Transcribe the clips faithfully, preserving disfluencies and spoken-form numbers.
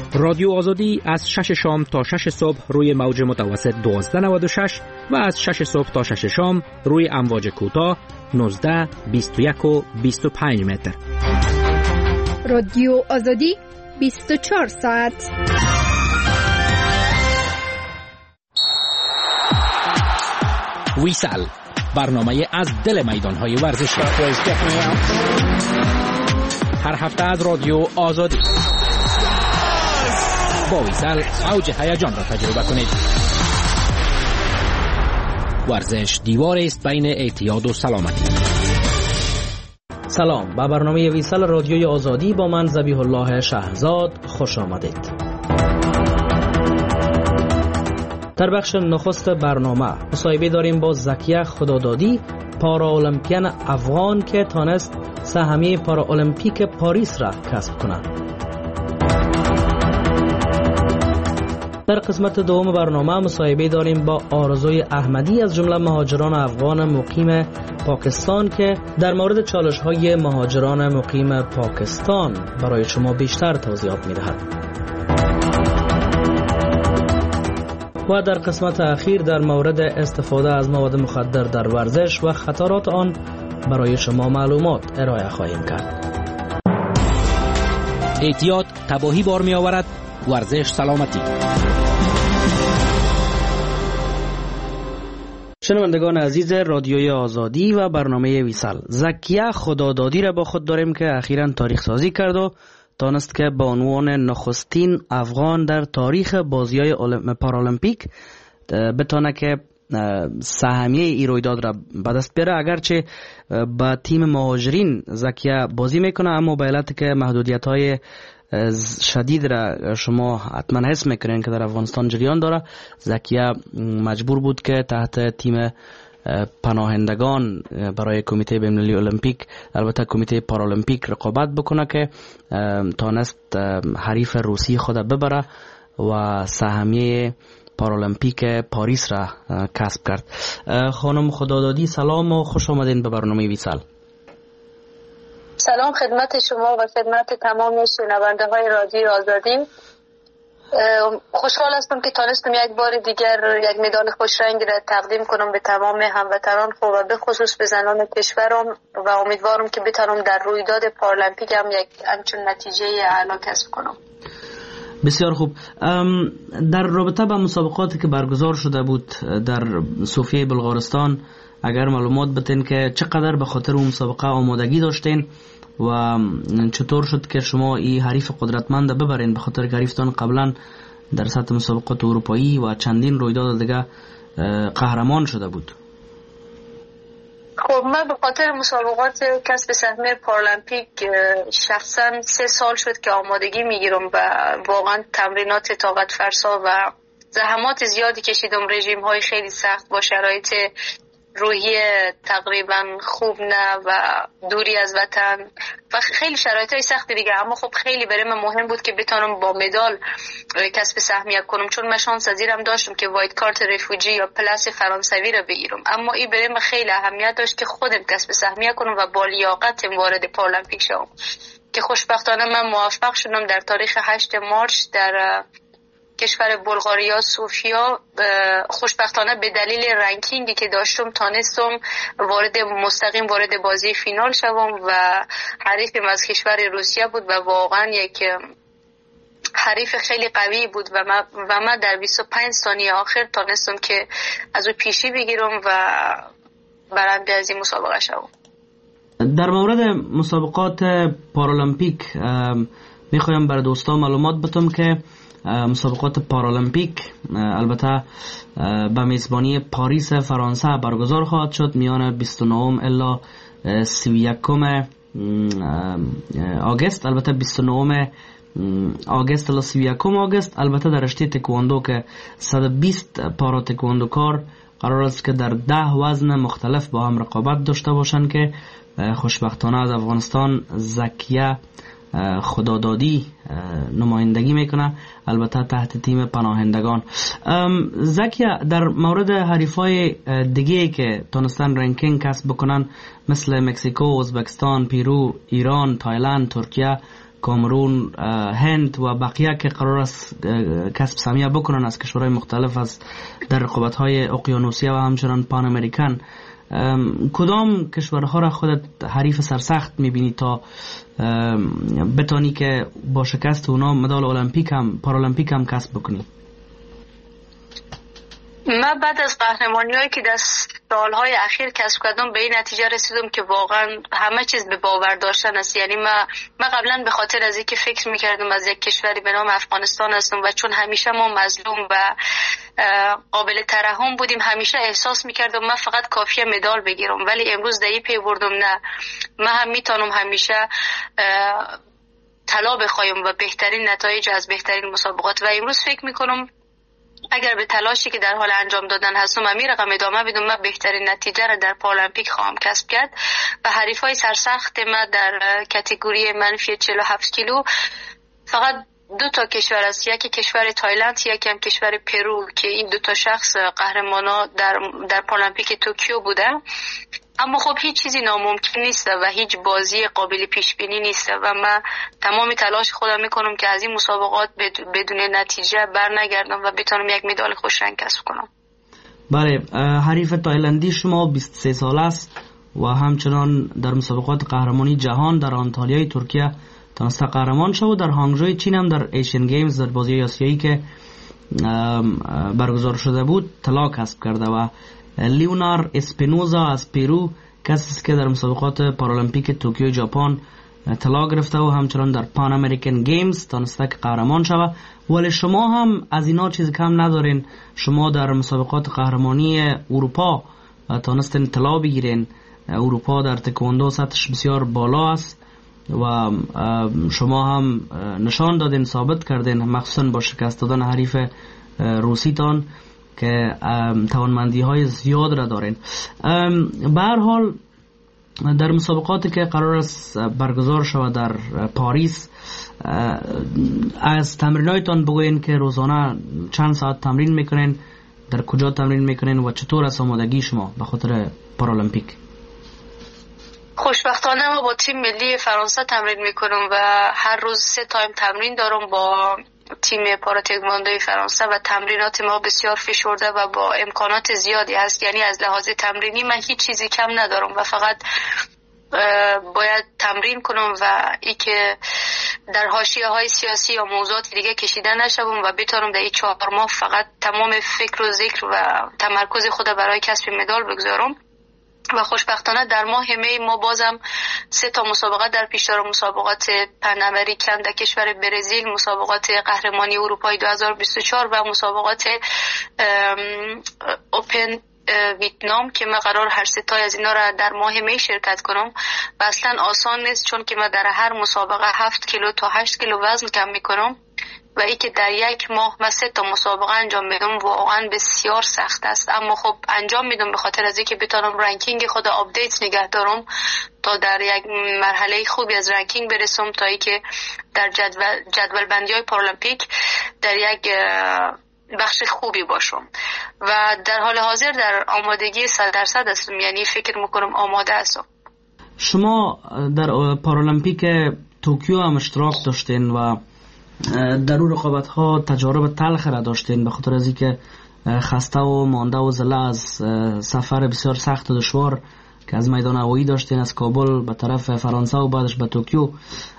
رادیو آزادی از شش شام تا شش صبح روی موج متوسط دوازده نود و شش و از شش صبح تا شش شام روی امواج کوتاه نوزده، بیست و یک و بیست و پنج متر. رادیو آزادی بیست و چهار ساعت. ویسال، برنامه از دل میدان‌های ورزشی. هر هفته از رادیو آزادی. با ویسال اوج هیجان را تجربه کنید. ورزش دیواری است بین اعتیاد و سلامتی. سلام، به برنامه ویسال رادیوی آزادی با من ذبیح الله شهزاد خوش آمدید. در بخش نخست برنامه مصاحبه داریم با زکیه خدادادی، پارالمپیان افغان که تانست سهمیه پارالمپیک پاریس را کسب کند. در قسمت دوم برنامه مصاحبه داریم با آرزوی احمدی از جمله مهاجران افغان مقیم پاکستان که در مورد چالش‌های مهاجران مقیم پاکستان برای شما بیشتر توضیحات می‌دهد. و در قسمت اخیر در مورد استفاده از مواد مخدر در ورزش و خطرات آن برای شما معلومات ارائه خواهیم کرد. اعتیاد تباهی بار می آورد، ورزش سلامتی. شنوندگان عزیز رادیوی آزادی و برنامه ویسال، زکیه خدادادی را با خود داریم که اخیراً تاریخ سازی کرد و تانست که با عنوان نخستین افغان در تاریخ بازی‌های پارالمپیک بتونه که سهمیه ای رویداد را به دست بیاره. اگرچه با تیم مهاجرین زکیه بازی میکنه، اما به علت که محدودیت‌های شدید را شما حتما حس میکنین که در افغانستان جریان داره، زکیه مجبور بود که تحت تیم پناهندگان برای کمیته بین‌المللی المپیک، البته کمیته پارالمپیک، رقابت بکنه که تانست حریف روسی خود ببره و سهمیه پارالمپیک پاریس را کسب کرد. خانم خدادادی سلام و خوش آمدین به برنامه ویسال. سلام خدمت شما و خدمت تمام شنونده های رادیو آزادی. خوشحال هستم که تانستم یک بار دیگر یک مدال خوشرنگ را تقدیم کنم به تمام هموطنان خود و به خصوص به زنان کشورم و امیدوارم که بتونم در رویداد پارالمپیک هم یک همچون نتیجه اعلی کسب کنم. بسیار خوب. در رابطه با مسابقاتی که برگزار شده بود در صوفیه بلغارستان، اگر معلومات بدین که چقدر به خاطر اون مسابقه آمادگی داشتین و چطور شد که شما این حریف قدرتمند ببرین، به خاطر که حریفتان قبلا در سطح مسابقات اروپایی و چندین رویداد دیگه قهرمان شده بود؟ خب من به خاطر مسابقات کسب سهمیه پارالمپیک شخصا سه سال شد که آمادگی میگیرم و واقعا تمرینات طاقت فرسا و زحمات زیادی کشیدم، رژیم های خیلی سخت با شرایط روحی تقریبا خوب نه و دوری از وطن و خیلی شرایط های سختی دیگه، اما خب خیلی برای من مهم بود که بتونم با مدال کسب سهمیه کنم، چون من شانس پذیرم داشتم که وایت کارت رفوجی یا پلاس فرانسوی رو بگیرم، اما این برای من خیلی اهمیت داشت که خودم کسب سهمیه کنم و با لیاقت وارد پارالمپیک شدم که خوشبختانه من موفق شدم. در تاریخ هشت مارس در کشور بلغاریا صوفیا خوشبختانه به دلیل رنکینگی که داشتم تانستم وارد مستقیم وارد بازی فینال شوم و حریفم از کشور روسیه بود و واقعا یک حریف خیلی قوی بود و من, و من در بیست و پنج ثانیه آخر تانستم که از او پیشی بگیرم و برنده از این مسابقه شوم. در مورد مسابقات پارالمپیک میخوایم برای دوستان معلومات بدم که مسابقات پارالمپیک البته به میزبانی پاریس فرانسه برگزار خواهد شد میان بیست و نه الی سی و یک آگوست، البته بیست و نه آگوست الی سی و یک آگوست. البته در رشته تکواندو که صد و بیست پارا تکواندوکار قرار است که در ده وزن مختلف با هم رقابت داشته باشند که خوشبختانه از افغانستان زکیه خدادادی نمایندگی میکنه، البته تحت تیم پناهندگان. زکیه، در مورد حریفای دیگه که تونستن رنکینگ کسب بکنن مثل مکزیکو، ازبکستان، پیرو، ایران، تایلند، ترکیه، کامرون، هند و بقیه که قرار است کسب سهمیه بکنن از کشورهای مختلف از در رقابت‌های اقیانوسیه و همچنان پان امریکن، کدام کشورها را خودت حریف سرسخت می‌بینی تا بتانی که با شکست اونا مدال المپیک هم پارالمپیک هم کسب بکنی؟ من بعد از قهرمانی هایی که در سالهای اخیر کسب کردم به این نتیجه رسیدم که واقعا همه چیز به باور داشتن است. یعنی من من قبلا به خاطر از اینکه فکر میکردم از یک کشوری به نام افغانستان هستم و چون همیشه ما مظلوم و قابل ترحم بودیم همیشه احساس میکردم من فقط کافیه مدال بگیرم، ولی امروز در این پی بردم نه، من هم میتونم همیشه طلا بخوایم و بهترین نتایج از بهترین مسابقات. و امروز فکر میکنم اگر به تلاشی که در حال انجام دادن هستم و می رقم ادامه بدم من بهترین نتیجه را در پارالمپیک خواهم کسب کرد. و حریفای سرسخت ما در کاتگوری منفی چهل و هفت کیلو فقط دو تا کشور است، یکی کشور تایلند یکی هم کشور پرو که این دو تا شخص قهرمانا در در پارالمپیک توکیو بوده. اما خب هیچ چیزی ناممکن نیست و هیچ بازی قابل پیش بینی نیست و من تمام تلاش خودم میکنم که از این مسابقات بدون نتیجه بر نگردم و بتونم یک مدال خوش رنگ کسب کنم. بله، حریف تایلندی شما بیست و سه ساله است و همچنان در مسابقات قهرمانی جهان در آنتالیای ترکیه تونسته قهرمان شد و در هانگژوی چین هم در ایشین گیمز در بازی آسیایی که برگزار شده بود طلا کسب کرده. و لیونار اسپینوزا از پرو کسی است که در مسابقات پارالمپیک توکیو ژاپن طلا گرفته و همچنان در پان امریکن گیمز تونسته که قهرمان شود. ولی شما هم از اینا چیز کم ندارین، شما در مسابقات قهرمانی اروپا تونستین طلا بگیرین. اروپا در تکواندو سطحش بسیار بالا است و شما هم نشان دادین، ثابت کردین، مخصوصا با شکست دادن حریف روسیتان که توانمندی های زیاد را دارین. به هر حال در مسابقاتی که قرار است برگزار شود در پاریس، از تمرینایتان بگوین که روزانه چند ساعت تمرین میکنین، در کجا تمرین میکنین و چطور است آمادگی شما به خاطر پارالمپیک؟ خوشبختانه ما با تیم ملی فرانسه تمرین میکنم و هر روز سه تایم تمرین دارم با تیم پارا تکواندوی فرانسه و تمرینات ما بسیار فشرده و با امکانات زیادی هست. یعنی از لحاظ تمرینی من هیچ چیزی کم ندارم و فقط باید تمرین کنم و ای که در حاشیه های سیاسی یا موضوعات دیگه کشیده نشوم و بتونم در این چهار ماه فقط تمام فکر و ذکر و تمرکز خود برای کسب مدال بگذارم. و خوشبختانه در ماه می ما بازم سه تا مسابقات در پیش دارم، مسابقات پن امریکن در کشور برزیل، مسابقات قهرمانی اروپای دو هزار و بیست و چهار و مسابقات اوپن ویتنام که من قرار هر سه تا از اینا را در ماه می شرکت کنم و اصلا آسان نیست، چون که من در هر مسابقه هفت کیلو تا هشت کیلو وزن کم میکنم و ای که در یک ماه من سه تا مسابقه انجام میدم واقعا بسیار سخت است. اما خب انجام میدم به خاطر از اینکه بتونم رنکینگ خود آپدیت نگه دارم تا در یک مرحله خوبی از رنکینگ برسم، تا ای که در جدول جدول بندی های پارالمپیک در یک بخش خوبی باشم و در حال حاضر در آمادگی صد درصد هستم، یعنی فکر میکنم آماده هستم. شما در پارالمپیک توکیو هم اشتراک داشتین و در اون رقابت ها تجارب تلخ را داشتین به خاطر از اینکه خسته و مانده و زله از سفر بسیار سخت و دشوار که از میدان هوایی داشتین از کابل به طرف فرانسه و بعدش به توکیو.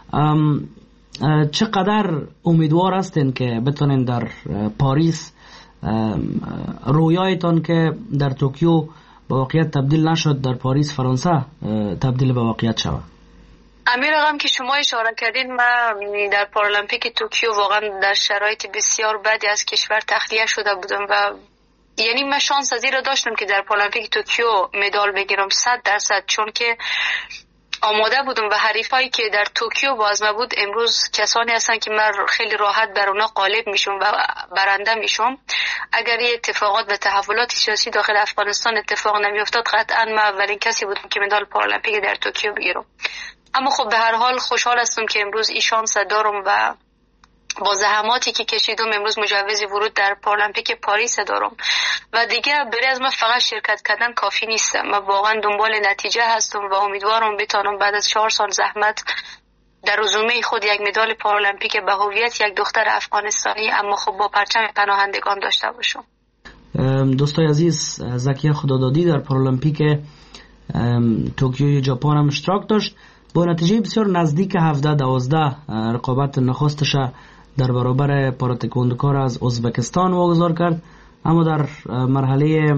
چقدر امیدوار هستین که بتونین در پاریس رویایتان که در توکیو به واقعیت تبدیل نشد در پاریس فرانسه تبدیل به واقعیت شود؟ امیر آقام که شما اشاره کردین، من در پارالمپیک توکیو واقعا در شرایط بسیار بدی از کشور تخلیه شده بودم و یعنی من شانس از این را داشتم که در پارالمپیک توکیو مدال بگیرم صد درصد، چون که آماده بودم و حریفایی که در توکیو باز ما بود امروز کسانی هستن که من خیلی راحت بر اونا غالب میشم و برنده میشم. اگر یه اتفاقات و تحولات سیاسی داخل افغانستان اتفاق نمیافتاد قطعا من اولین کسی بودم که مدال پارالمپیک در توکیو بگیرم. اما خب به هر حال خوشحال هستم که امروز این شانس دارم و با زحماتی که کشیدم امروز مجوز ورود در پارالمپیک پاریس دارم و دیگه برای از من فقط شرکت کردن کافی نیست. من واقعا دنبال نتیجه هستم و امیدوارم بتونم بعد از چهار سال زحمت در رزومه خود یک مدال پارالمپیک به هویت یک دختر افغانستانی اما خب با پرچم پناهندگان داشته باشم. دوستای عزیز، زکیه خدادادی در پارالمپیک توکیو ژاپن هم اشتراک داشت. با نتیجه بسیار نزدیک هفده دوازده رقابت نخستش در برابر پاراتکواندوکار از ازبکستان واگذار کرد، اما در مرحله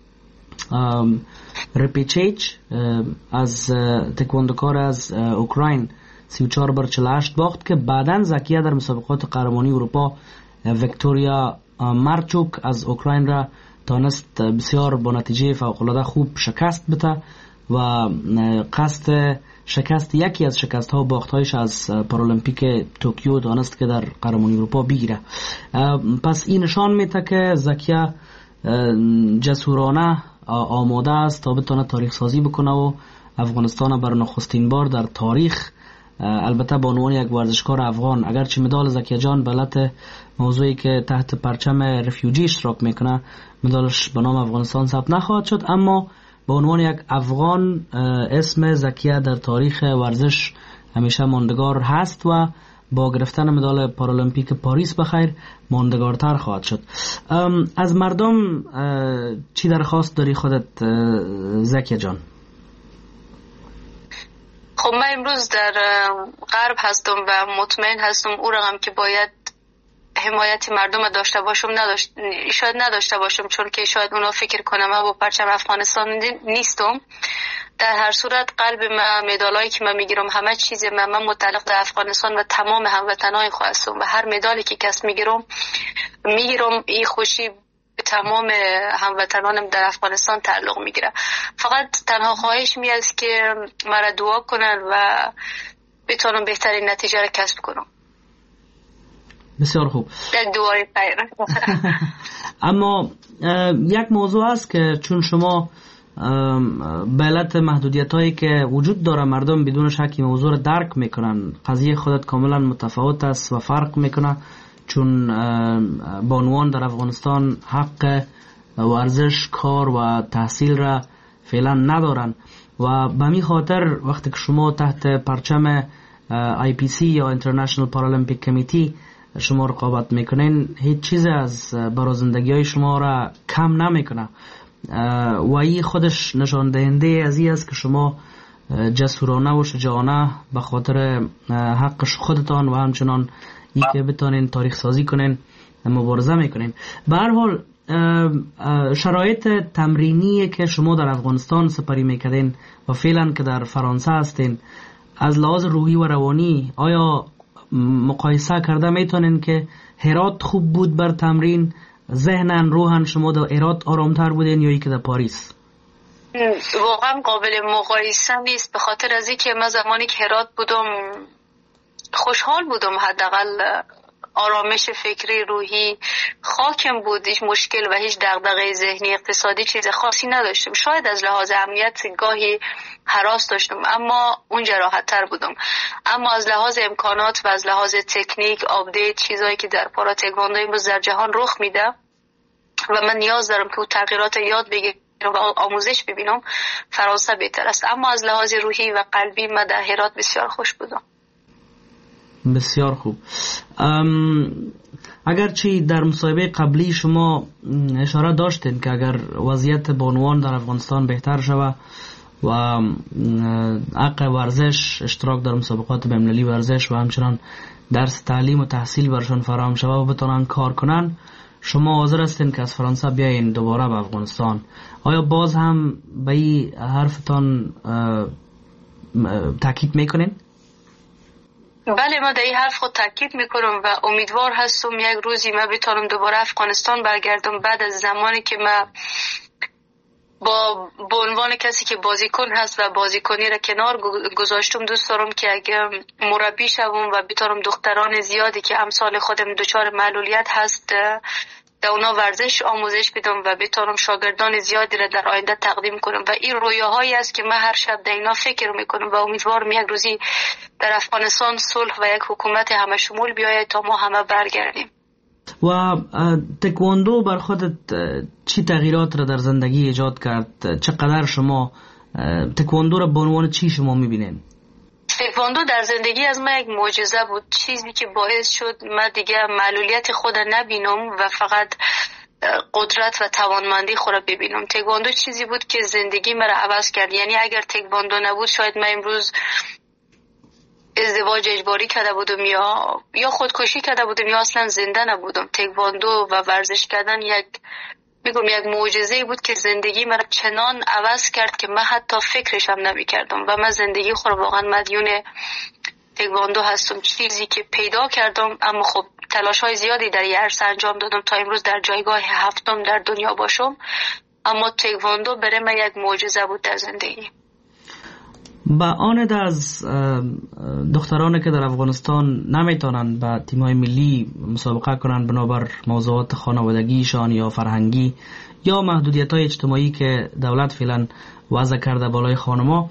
رپیچیج از تکواندوکار از اوکراین سی و چهار بر چهل و هشت باخت که بعداً زکیه در مسابقات قهرمانی اروپا ویکتوریا مارچوک از اوکراین را تانست بسیار با نتیجه فوق‌العاده خوب شکست بده و قصد شکست یکی از شکست ها و باخت هایش از پارالمپیک توکیو تانست که در قهرمانی اروپا بگیره. پس این نشان میده که زکیه جسورانه آماده است تا بتونه تاریخ سازی بکنه و افغانستان بر نخستین بار در تاریخ، البته با عنوان یک ورزشکار افغان، اگرچه مدال زکیه جان بلت موضوعی که تحت پرچم رفیوجی اشتراک میکنه مدالش به نام افغانستان ثبت نخواهد شد، اما به عنوان یک افغان اسم زکیه در تاریخ ورزش همیشه ماندگار هست و با گرفتن مدال پارالمپیک پاریس بخیر ماندگارتر خواهد شد. از مردم چی درخواست داری خودت زکیه جان؟ خب من امروز در غرب هستم و مطمئن هستم او رقم که باید حمایت مردم داشته باشم نداشت شاید نداشته باشم، چون که شاید اونا فکر کنم من با پرچم افغانستان نیستم. در هر صورت قلب من، مدالایی که من میگیرم، همه چیز من, من متعلق به افغانستان و تمام هموطنای خود هستم و هر مدالی که کس میگیرم میگیرم این خوشی به تمام هموطنانم در افغانستان تعلق میگیره. فقط تنها خواهش می است که مرا دعا کنن و بتونم بهترین نتیجه را کسب کنم. بسیار خوب. در دعای خیر. اما یک موضوع است که چون شما به علت محدودیت هایی که وجود داره مردم بدون شک این موضوع را درک میکنن، قضیه خودت کاملا متفاوت است و فرق میکنه، چون بانوان در افغانستان حق ورزش، کار و تحصیل را فعلا ندارن و به می خاطر وقتی که شما تحت پرچم آی پی سی یا International Paralympic Committee شما رقابت میکنین، هیچ چیز از برازندگی های شما را کم نمیکنه و این خودش نشان دهنده از این است که شما جسورانه و شجاعانه به خاطر حق خودتان و همچنان ای که بتانین تاریخ سازی کنین مبارزه میکنین. به هر حال شرایط تمرینی که شما در افغانستان سپری میکردین و فعلا که در فرانسه هستین، از لحاظ روحی و روانی آیا مقایسه کرده میتونین که هرات خوب بود بر تمرین، ذهنن روحن شما در هرات آرامتر بودین یا ای که در پاریس؟ واقعا قابل مقایسه نیست، به خاطر از اینکه من زمانی که هرات بودم خوشحال بودم، حداقل آرامش فکری روحی خاکم بود، هیچ مشکل و هیچ دغدغه ذهنی اقتصادی چیز خاصی نداشتم. شاید از لحاظ امنیت گاهی هراس داشتم اما اونجا راحت تر بودم، اما از لحاظ امکانات و از لحاظ تکنیک، آپدیت، چیزایی که در پارا تکواندو امروز در جهان رخ میده و من نیاز دارم که اون تغییرات یاد بگیرم و آموزش ببینم، فرانسه بهتر است. اما از لحاظ روحی و قلبی من در هرات بسیار خوش بودم. بسیار خوب. اگرچه در مصاحبه قبلی شما اشاره داشتین که اگر وضعیت بانوان در افغانستان بهتر شود و حق ورزش، اشتراک در مسابقات بین‌المللی ورزش و همچنان درس تعلیم و تحصیل برشان فراهم شود و بتونن کار کنن، شما حاضر هستین که از فرانسه بیاین دوباره به افغانستان؟ آیا باز هم به این حرفتان تاکید میکنین؟ بله، ما در این حرف خود تاکید میکنم و امیدوار هستم یک روزی من بتونم دوباره افغانستان برگردم بعد از زمانی که من با به عنوان کسی که بازیکن هست و بازیکنی را کنار گذاشتم. دوست دارم که اگه مربی شوم و بتونم دختران زیادی که امثال خودم دچار معلولیت هست در اونا ورزش آموزش بدم و بتونم شاگردان زیادی را در آینده تقدیم کنم و این رویاهایی است که من هر شب در اینا فکر میکنم و امیدوارم یک روزی در افغانستان صلح و یک حکومت همه شمول بیاید تا ما همه برگردیم. و تکواندو بر خودت چی تغییرات را در زندگی ایجاد کرد؟ چقدر شما تکواندو را به عنوان چی شما میبینین؟ تکواندو در زندگی از من یک معجزه بود، چیزی که باعث شد من دیگه معلولیت خود نبینم و فقط قدرت و توانمندی خود ببینم. تکواندو چیزی بود که زندگی مرا عوض کرد. یعنی اگر تکواندو نبود شاید من امروز ازدواج اجباری کرده بودم یا یا خودکشی کرده بودم یا اصلا زنده نبودم. تکواندو و ورزش کردن یک میگم یک معجزه بود که زندگی مرا چنان عوض کرد که من حتی فکرش هم نمی‌کردم و من زندگی خود واقعا مدیون تکواندو هستم. چیزی که پیدا کردم، اما خب تلاش‌های زیادی در این عرصه انجام دادم تا امروز در جایگاه هفتم در دنیا باشم، اما تکواندو برای من یک معجزه بود در زندگی. با آن از دخترانی که در افغانستان نمیتونن با تیم‌های ملی مسابقه کنن بنابر موضوعات خانوادگیشان یا فرهنگی یا محدودیت‌های اجتماعی که دولت فعلا وضع کرده بالای خانم‌ها،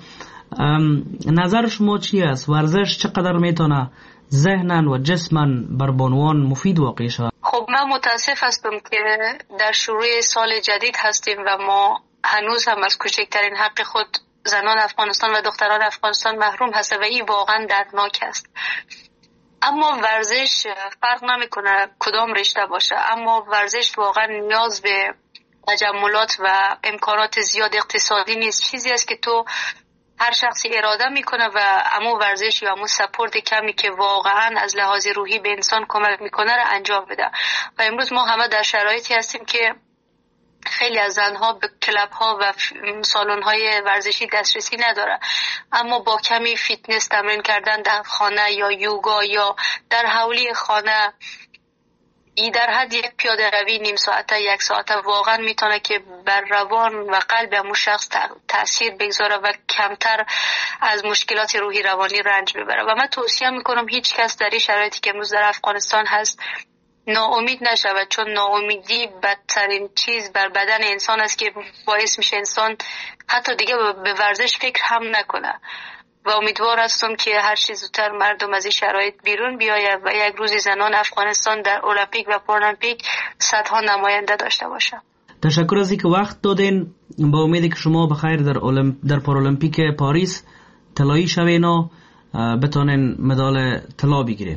نظر شما چی است؟ ورزش چقدر میتونه ذهنن و جسمن بر بانوان مفید واقع شود؟ خب من متاسف هستم که در شروع سال جدید هستیم و ما هنوز هم از کوچکترین حق خود زنان افغانستان و دختران افغانستان محروم هست و این واقعا دردناک است. اما ورزش فرق نمیکنه کدام رشته باشه، اما ورزش واقعا نیاز به تجملات و امکانات زیاد اقتصادی نیست. چیزی است که تو هر شخصی اراده میکنه و امو ورزش یا امو سپورت کمی که واقعا از لحاظ روحی به انسان کمک میکنه رو انجام بده. و امروز ما همه در شرایطی هستیم که خیلی از زنها به کلاب ها و سالن های ورزشی دسترسی نداره، اما با کمی فیتنس تمرین کردن در خانه یا یوگا یا در حولی خانه، ای در حد یک پیاده روی نیم ساعته یک ساعته واقعا میتونه که بر روان و قلب همون شخص تاثیر بگذاره و کمتر از مشکلات روحی روانی رنج ببره. و من توصیه میکنم هیچ کس در این شرایطی که امروز در افغانستان هست ناامید نشود، چون ناامیدی بدترین چیز بر بدن انسان است که باعث میشه انسان حتی دیگه به ورزش فکر هم نکنه. و امیدوار هستم که هر چیز زودتر مردم از این شرایط بیرون بیاید و یک روزی زنان افغانستان در المپیک و پارالمپیک صدها نماینده داشته باشه. تشکر از اینکه وقت دادین. با امیدی که شما بخیر در اولمپ... در پارالمپیک پاریس طلایی شوین و بتونین مدال طلا بگیرین.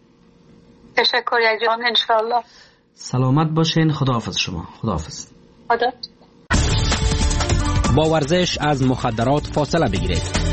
تشکر یک جان، انشاءالله. سلامت باشین. خداحافظ شما. خداحافظ. خدا. با ورزش از مخدرات فاصله بگیرید.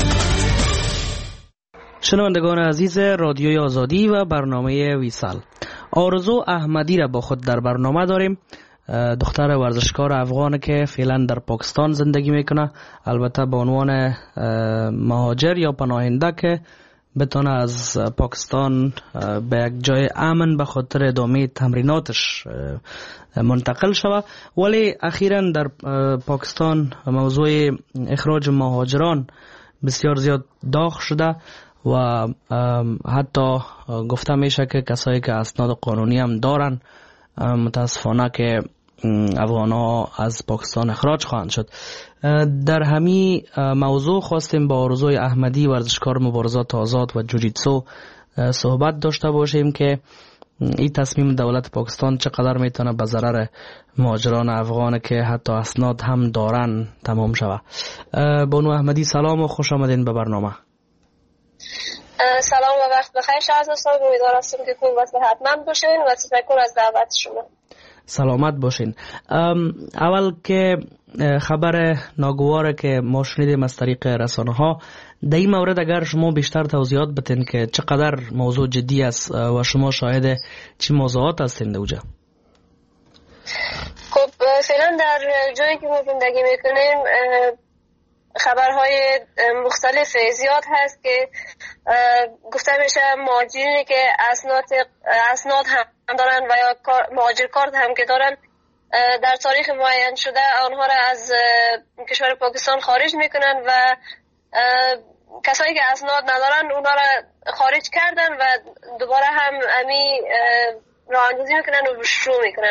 شنوندگان عزیز رادیوی آزادی و برنامه ویسال، آرزو احمدی را با خود در برنامه داریم. دختر ورزشکار افغان که فعلا در پاکستان زندگی میکنه، البته به عنوان مهاجر یا پناهنده که بتونه از پاکستان به یک جای امن به خاطر ادامه تمریناتش منتقل شود. ولی اخیراً در پاکستان موضوع اخراج مهاجران بسیار زیاد داغ شده و حتی گفته میشه که کسایی که اسناد قانونی هم دارن متاسفانه که افغان‌ها از پاکستان اخراج خواهند شد. در همین موضوع خواستیم با آرزوی احمدی ورزشکار مبارزات آزاد و جوجیتسو صحبت داشته باشیم که این تصمیم دولت پاکستان چقدر میتونه به ضرر مهاجران افغان که حتی اسناد هم دارن تمام شود. بانو احمدی سلام و خوش آمدین به برنامه. سلام و وقت بخیر شهرزاد صاحب، امیدوارم که خوب و صحتمند باشین و تشکر از دعوت شما. سلامت باشین. اول که خبر ناگواره که ما شنیدیم از طریق رسانه ها، در این مورد اگر شما بیشتر توضیحات بتین که چقدر موضوع جدی است و شما شاهد چی موضوعات هستین در اونجا؟ خب فعلا در جایی که ما زندگی میکنیم خبرهای مختلف زیاد هست که گفته میشه مهاجرینی که اسناد اسناد هم دارن و یا مهاجر کارت هم که دارن در تاریخ معین شده آنها را از کشور پاکستان خارج میکنن و کسایی که اسناد ندارن اونها را خارج کردن و دوباره هم امی راه اندازی میکنن و شروع میکنن.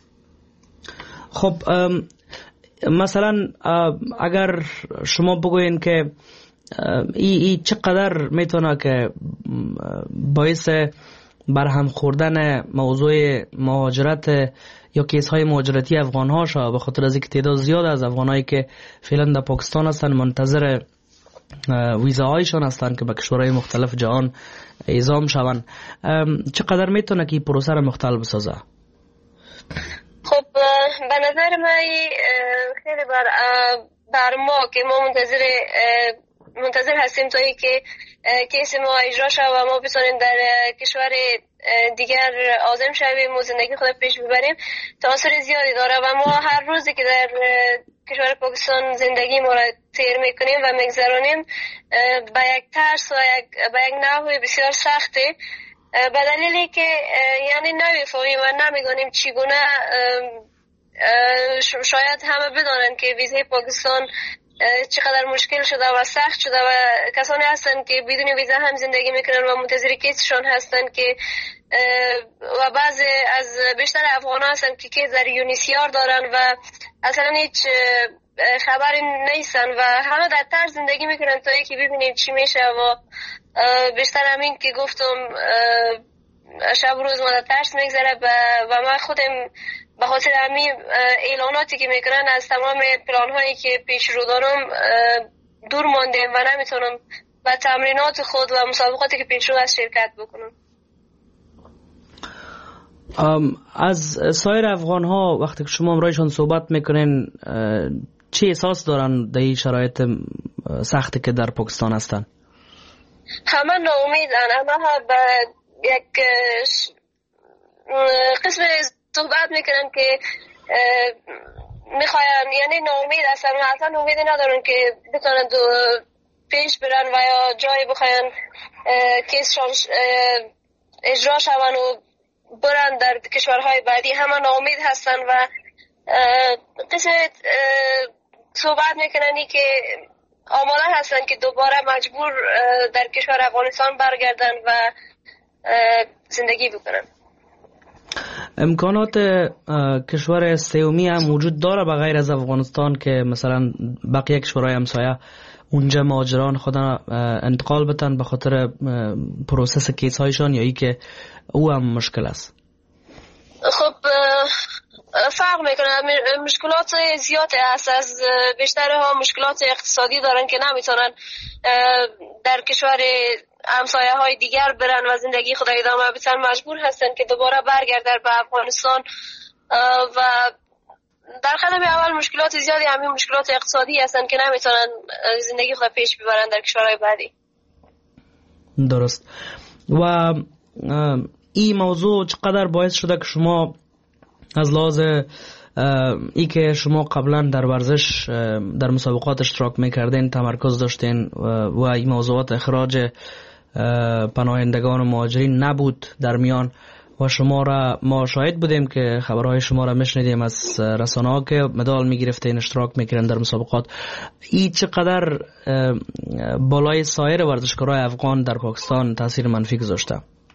خب مثلا اگر شما بگوین که ای, ای چقدر میتونه که باعث برهم خوردن موضوع مهاجرت یا کیس های مهاجرتی افغان ها شد، به خاطر از اینکه تعداد زیاد از افغان هایی که فعلا در پاکستان هستن منتظر ویزاهایشان هستند که به کشورهای مختلف جهان اعزام شوند. چقدر میتونه که این پروسه را مختل بسازه؟ خب به نظر من خیلی بر, بر ما که ما منتظر منتظر هستیم تا ای که کیس ما اجرا شد و ما بتونیم در کشور دیگر عازم شویم و زندگی خود پیش ببریم تاثیر زیادی داره و ما هر روزی که در کشور پاکستان زندگی ما را تیر میکنیم و میگذرانیم با یک ترس و با یک نحو بسیار سخته، به دلیلی که یعنی نمیفهمیم و نمیدونیم چگونه. شاید همه بدانند که ویزای پاکستان چقدر مشکل شده و سخت شده و کسانی هستند که بدون ویزا هم زندگی میکنن و منتظر کیسشون هستند که و بعضی از بیشتر افغان ها هستند که کیس در یونیسیار دارن و اصلا هیچ خبری نیستن و همه در ترس زندگی میکنن تا یکی ببینیم چی میشه و بیشتر همین که گفتم شب روز ما در ترس میگذره و من خودم به خاطر همین اعلاناتی که میکنن از تمام پلان هایی که پیش رو دارم دور ماندیم و نمیتونم به تمرینات خود و مسابقاتی که پیش رو از شرکت بکنم. از سایر افغان ها وقتی که شما امرایشان صحبت میکنین چه احساس دارن در این شرایط سختی که در پاکستان هستن؟ همه ناامیدن، همه به یک قسم صحبت میکنن که میخواین، یعنی ناامید هستن و اصلا امیدی ندارن که بتونن پیش برن و یا جایی بخواین کیسشان اجرا شون و برن در کشورهای بعدی. همه ناامید هستن و قسم صحبت میکنن که آماده هستن که دوباره مجبور در کشور افغانستان برگردن و زندگی بکنن. امکانات کشور سومی هم وجود داره به غیر از افغانستان که مثلا بقیه کشورهای همسایه اونجا مهاجران خودن انتقال بتن به خاطر پروسس کیس هایشان یا ای که او هم مشکل است؟ خب فرق میکنه، مشکلات زیاده هست. از بیشترها مشکلات اقتصادی دارن که نمیتونن در کشور همسایه های دیگر برن و زندگی خود ادامه بدن، مجبور هستن که دوباره برگردن به افغانستان و در قدم اول مشکلات زیادی همین مشکلات اقتصادی هستن که نمیتونن زندگی خود پیش ببرن در کشورهای بعدی. درست. و این موضوع چقدر باعث شده که شما از لحاظ ای که شما قبلا در ورزش در مسابقات اشتراک میکردین تمرکز داشتین و این موضوعات اخراج پناهندگان و مهاجرین نبود در میان و شما را ما شاهد بودیم که خبرهای شما را میشنیدیم از رسانه ها که مدال میگرفتین اشتراک میکردین در مسابقات. این چقدر بالای سایر ورزشکارای افغان در پاکستان تاثیر منفی گذاشته؟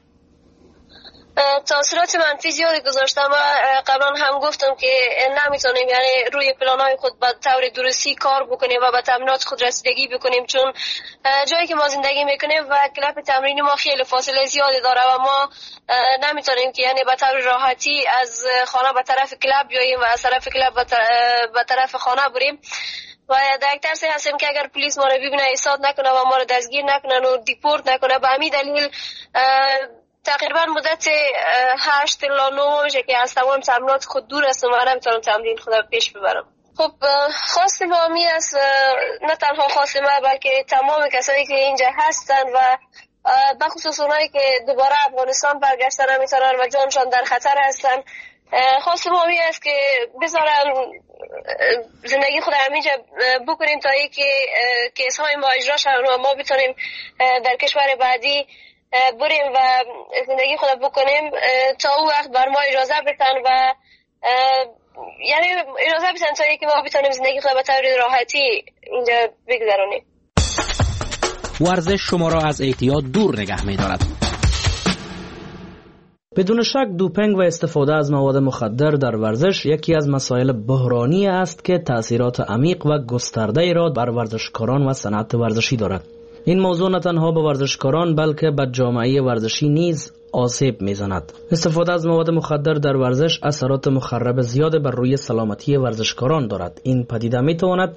تاثیرات منفی زیادی گذاشتم و قبلا هم گفتم که نمیتونیم یعنی روی پلانهای خود به طور درستی کار بکنیم و به تمرینات خود رسیدگی بکنیم، چون جایی که ما زندگی میکنیم و کلاب تمرینی ما خیلی فاصله زیادی داره و ما نمیتونیم که یعنی به طور راحتی از خانه به طرف کلاب بیاییم و از طرف کلاب به طرف خانه بریم و در یک ترسی هستیم که اگر پلیس ما رو ببینه ایستاد نکنه و ما رو دستگیر نکنه و دیپورت نکنه. به همین دلیل تقریبا مدت هشت الی نه میشه که از تمام تمرینات خود دور هستم و نمیتونم تمرین خودم پیش ببرم. خب خواست ما می است، نه تنها خواست ما بلکه تمام کسایی که اینجا هستن و بخصوص اونایی که دوباره افغانستان برگشتن نمیتونن و جانشان در خطر هستن، خواست ما می است که بذارن زندگی خود همینجا بکنیم تا ای که کیس های ما اجرا شون و ما بتونیم در کشور بعدی بریم و زندگی خود بکنیم تا اون وقت بر ما اجازه بدن و یعنی اجازه بدن تا اینکه ما بتونیم زندگی خود به طور راحتی اینجا بگذرونیم. ورزش شما را از اعتیاد دور نگه می‌دارد. بدون شک دوپینگ و استفاده از مواد مخدر در ورزش یکی از مسائل بحرانی است که تأثیرات عمیق و گسترده را بر ورزشکاران و صنعت ورزشی دارد. این موضوع نه تنها به ورزشکاران بلکه به جامعه ورزشی نیز آسیب میزند. استفاده از مواد مخدر در ورزش اثرات مخرب زیاد بر روی سلامتی ورزشکاران دارد. این پدیده میتواند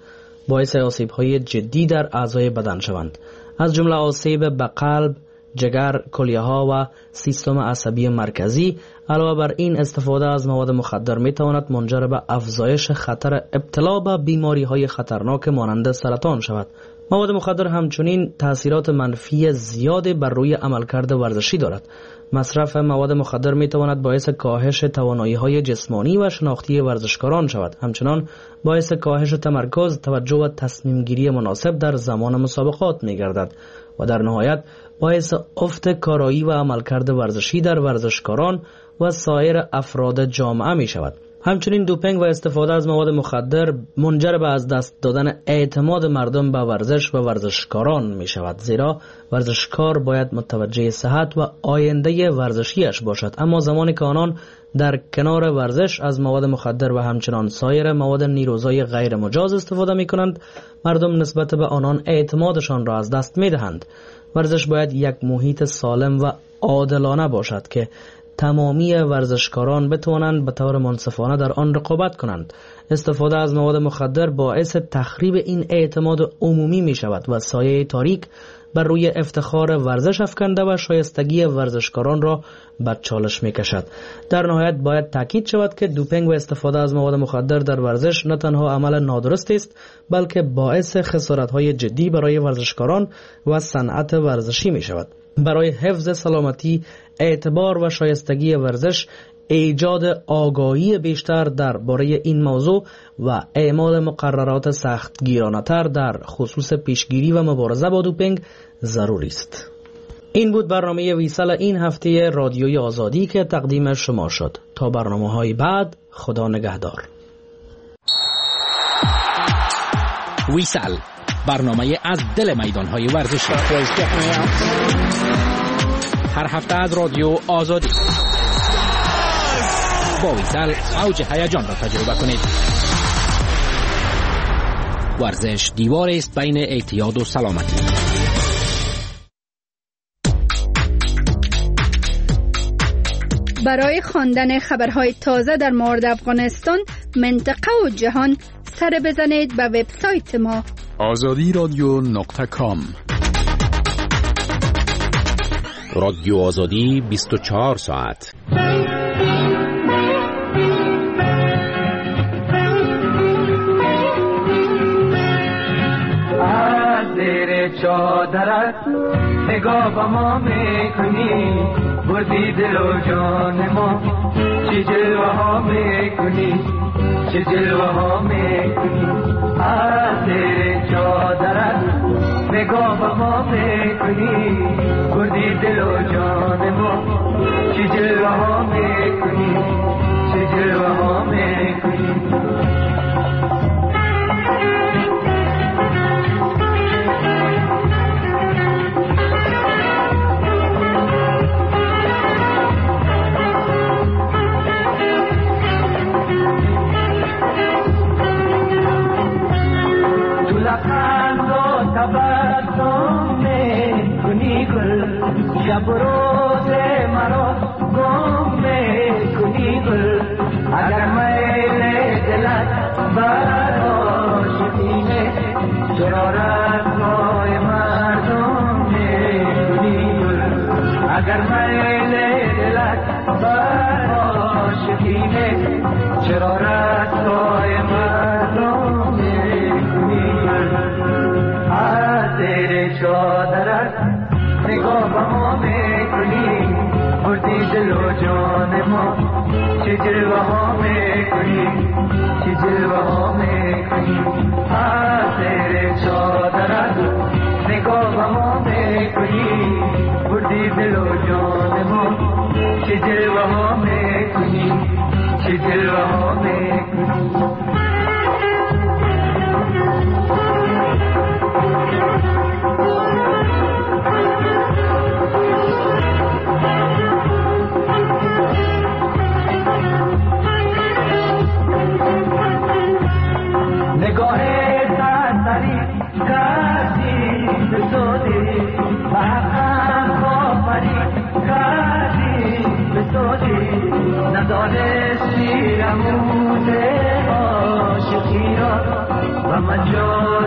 باعث آسیب‌های جدی در اعضای بدن شوند، از جمله آسیب به قلب، جگر، کلیه‌ها و سیستم عصبی مرکزی. علاوه بر این، استفاده از مواد مخدر می‌تواند منجر به افزایش خطر ابتلا به بیماری‌های خطرناک مانند سرطان شود. مواد مخدر همچنین تأثیرات منفی زیادی بر روی عملکرد ورزشی دارد. مصرف مواد مخدر می‌تواند باعث کاهش توانایی‌های جسمانی و شناختی ورزشکاران شود. همچنان باعث کاهش تمرکز، توجه و تصمیم‌گیری مناسب در زمان مسابقات می‌گردد و در نهایت باعث افت کارایی و عملکرد ورزشی در ورزشکاران و سایر افراد جامعه می شود. همچنین دوپینگ و استفاده از مواد مخدر منجر به از دست دادن اعتماد مردم به ورزش و ورزشکاران می شود، زیرا ورزشکار باید متوجه صحت و آینده ورزشیش باشد، اما زمانی که آنان در کنار ورزش از مواد مخدر و همچنان سایر مواد نیروزای غیر مجاز استفاده می کنند، مردم نسبت به آنان اعتمادشان را از دست می دهند. ورزش باید یک محیط سالم و عادلانه باشد که تمامی ورزشکاران بتوانند به طور منصفانه در آن رقابت کنند. استفاده از مواد مخدر باعث تخریب این اعتماد عمومی می شود و سایه تاریک بر روی افتخار ورزش افکنده و شایستگی ورزشکاران را به چالش می کشد. در نهایت باید تاکید شود که دوپینگ و استفاده از مواد مخدر در ورزش نه تنها عمل نادرست است، بلکه باعث خسارت‌های جدی برای ورزشکاران و صنعت ورزشی می شود. برای حفظ سلامتی، اعتبار و شایستگی ورزش، ایجاد آگاهی بیشتر درباره این موضوع و اعمال مقررات سختگیرانه‌تر در خصوص پیشگیری و مبارزه با دوپینگ ضروری است. این بود برنامه ویسال این هفته رادیوی آزادی که تقدیم شما شد. تا برنامه‌های بعد، خدا نگهدار. ویسال، برنامه از دل میدان‌های ورزشی. هر هفته از رادیو آزادی. با ویسال اوج هیجان را تجربه کنید. ورزش دیوار است بین اعتیاد و سلامتی. برای خواندن خبرهای تازه در مورد افغانستان، منطقه و جهان، سر بزنید به وبسایت ما آزادی رادیو نقطه کام. رادیو آزادی بیست و چهار ساعت. از زیر چادرت نگاه با ما میکنی، بردی دل و جان ما، چه جلوه ها میکنی، چه جلوه ها میکنی. از زیر چادرت نگاه با ما میکنی، بردی دل و جان ما، چه جلوه ها میکنی، چه جلوه ها میکنی. شب روز مرا گم میکنی گل، اگر میل دلت بر آشتینه، چرا رسوای مردم میکنی گل. اگر میل دلت بر آشتینه، چرا رسوای مردم میکنی گل. از زیر چادرت نگاه با ما میکنی، بردی دل و جان ما، چه جلوه ها میکنی، چه جلوه ها میکنی. از زیر چادرت نگاه با ما میکنی، بردی دل و جان ما، چه جلوه ها میکنی، چه جلوه ها میکنی. نگاه سرسری کردی به سودی، حقم آفری کردی به سودی. ندانستی رموز عاشقی را و من جای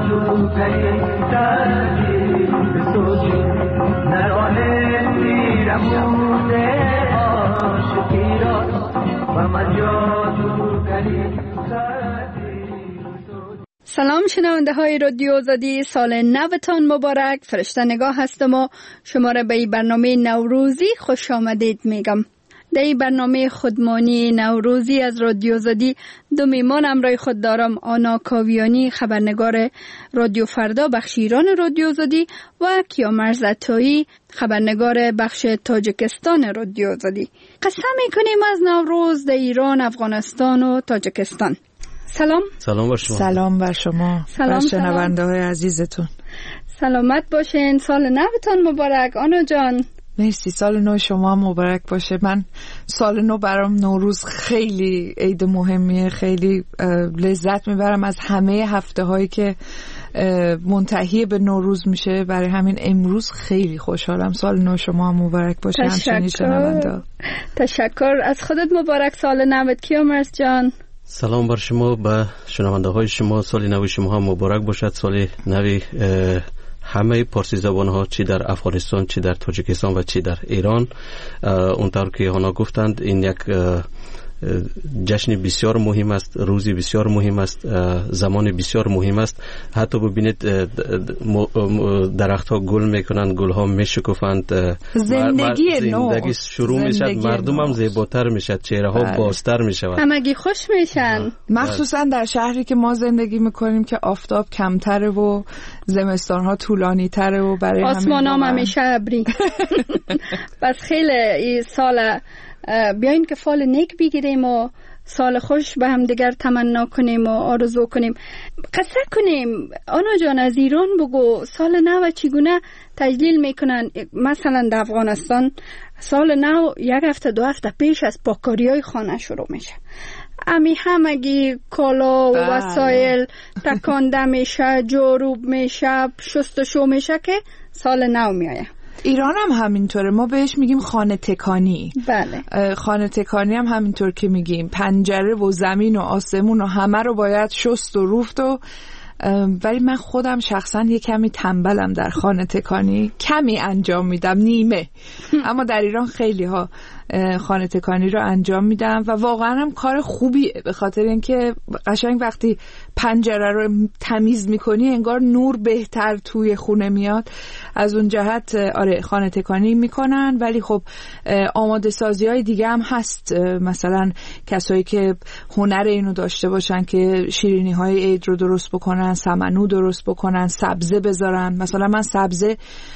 کری سردی بسوزی نرانه میرموده عاشقی را و من جادو کری سردی بسوزی. سلام شنونده های رادیو آزادی، سال نوتان مبارک. فرشته نگاه هستم و شما را به این برنامه نوروزی خوش آمدید میگم. در این برنامه خودمانی نوروزی از رادیو آزادی دو میمان امرای خود دارم. آنا کاویانی، خبرنگار رادیو فردا بخش ایران رادیو آزادی، و کیامرز عطایی، خبرنگار بخش تاجیکستان رادیو آزادی. قسم میکنیم از نوروز در ایران، افغانستان و تاجیکستان. سلام. سلام بر شما. سلام بر شما. سلام شنونده های عزیزتون. سلامت باشین. سال نوتان مبارک آنا جان. مرسی. سال نو شما مبارک باشه. من سال نو برام نوروز خیلی عید مهمیه، خیلی لذت میبرم از همه هفته هایی که منتهی به نوروز میشه. برای همین امروز خیلی خوشحالم. سال نو شما مبارک باشه. تشکر. تشکر. از خودت مبارک سال نوت کیامرز جان. سلام بر شما، به شنونده های شما سال نو شما هم مبارک باشد. سال نو همه پارسی زبان ها، چی در افغانستان، چی در تاجیکستان و چی در ایران. اونطور که آنها گفتند این یک جشن بسیار مهم است، روزی بسیار مهم است، زمان بسیار مهم است. حتی ببینید درخت ها گل میکنند، گل ها میشکفند، زندگی نو زندگی شروع میشد، مردم هم زیباتر میشد، چهره ها بازتر میشود، همگی خوش میشن. مخصوصا در شهری که ما زندگی میکنیم که آفتاب کمتره و زمستان ها طولانی تره و برای آسمان هم همیشه ابری. بس خیلی این سال بیاین که فال نیک بگیریم و سال خوش به هم دیگر تمنا کنیم و آرزو کنیم. قصه کنیم آنا جان، از ایران بگو سال نو چگونه تجلیل میکنن؟ مثلا در افغانستان سال نو یک هفته دو هفته پیش از پاککاری های خانه شروع میشه. امی همگی کالا و وسایل تکانده میشه، جاروب میشه، شستشو میشه که سال نو میایه. ایران هم همینطوره، ما بهش میگیم خانه تکانی. بله. خانه تکانی هم همینطور که میگیم پنجره و زمین و آسمون و همه رو باید شست و روفت و ولی من خودم شخصا یه کمی تنبلم در خانه تکانی، کمی انجام میدم، نیمه. اما در ایران خیلی ها خانه تکانی رو انجام میدم و واقعا هم کار خوبیه، به خاطر اینکه قشنگ وقتی پنجره رو تمیز میکنی انگار نور بهتر توی خونه میاد. از اون جهت آره خانه تکانی میکنن. ولی خب آماده سازی های دیگه هم هست، مثلا کسایی که هنر اینو داشته باشن که شیرینی های عید رو درست بکنن، سمنو درست بکنن، سبزه بذارن. مثلا من سبزه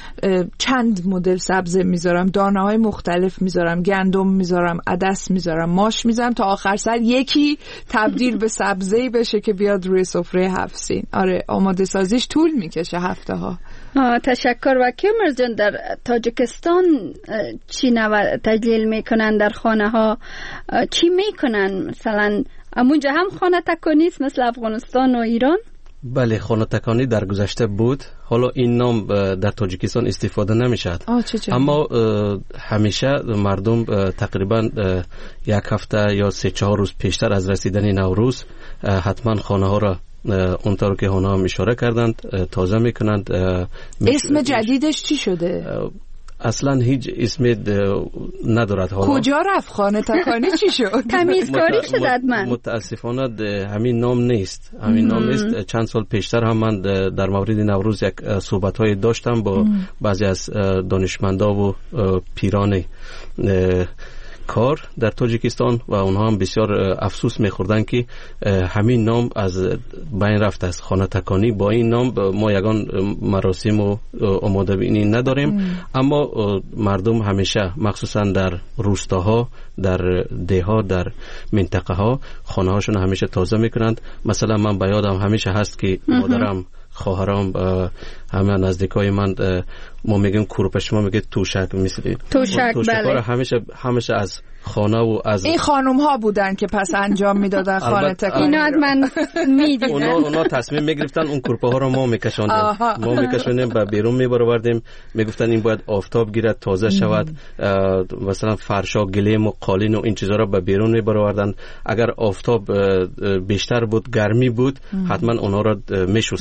چند مدل سبزه میذارم، دانه های مختلف میذارم، گندم میذارم، عدس میذارم، ماش میذارم، تا آخر سر یکی تبدیل به سبزه‌ای بشه که بیاد روی سفره هفت سین. آره آماده سازیش طول میکشه، هفته ها. تشکر. و کیامرز جان، در تاجیکستان چی نو تجلیل میکنن در خانه ها؟ چی میکنن؟ مثلا همونجا هم خانه تکانی است مثل افغانستان و ایران؟ بله، خانه تکانی در گذشته بود، حالا این نام در تاجیکستان استفاده نمیشد. اما همیشه مردم تقریبا یک هفته یا سه چهار روز پیشتر از رسیدن نوروز حتما خانه ها را اونطور که اونا هم اشاره کردند تازه میکنند. اسم جدیدش چی شده؟ اصلا هیچ اسمی ندارد. حالا کجا رفت خانه تکانی؟ چی شد؟ تمیزکاری شد حتما. متاسفانه همین نام نیست، همین نام نیست. چند سال پیشتر هم من در مورد نوروز یک صحبت های داشتم با بعضی از دانشمندا و پیران کار در تاجیکستان و اونها هم بسیار افسوس میخوردن که همین نام از بین رفت است. خانه تکانی با این نام ما یگان مراسم و آماده بینی نداریم. ام. اما مردم همیشه مخصوصا در روستاها، در دهها، در منطقه ها خانه هاشون همیشه تازه میکنند. مثلا من به یادم همیشه هست که مادرم، خواهرام، همه نزدیکای من، ما میگیم کوروپش، ما میگه توشک، مثل توشک. بله. همیشه همیشه از خانه و از این خانم ها بودن که پس انجام میدادن خانه تکانی. اینا از من میدیدن. اونا اونا تصمیم میگرفتن اون کوروپه ها رو ما میکشوندیم، ما میکشونیم و بیرون میبروردیم، میگفتن این باید آفتاب گیرد تازه شود. مثلا فرشا، گلیم و قالین و این چیزا رو به بیرون میبروردن. اگر آفتاب بیشتر بود، گرمی بود، حتما اونا رو میشستن تازه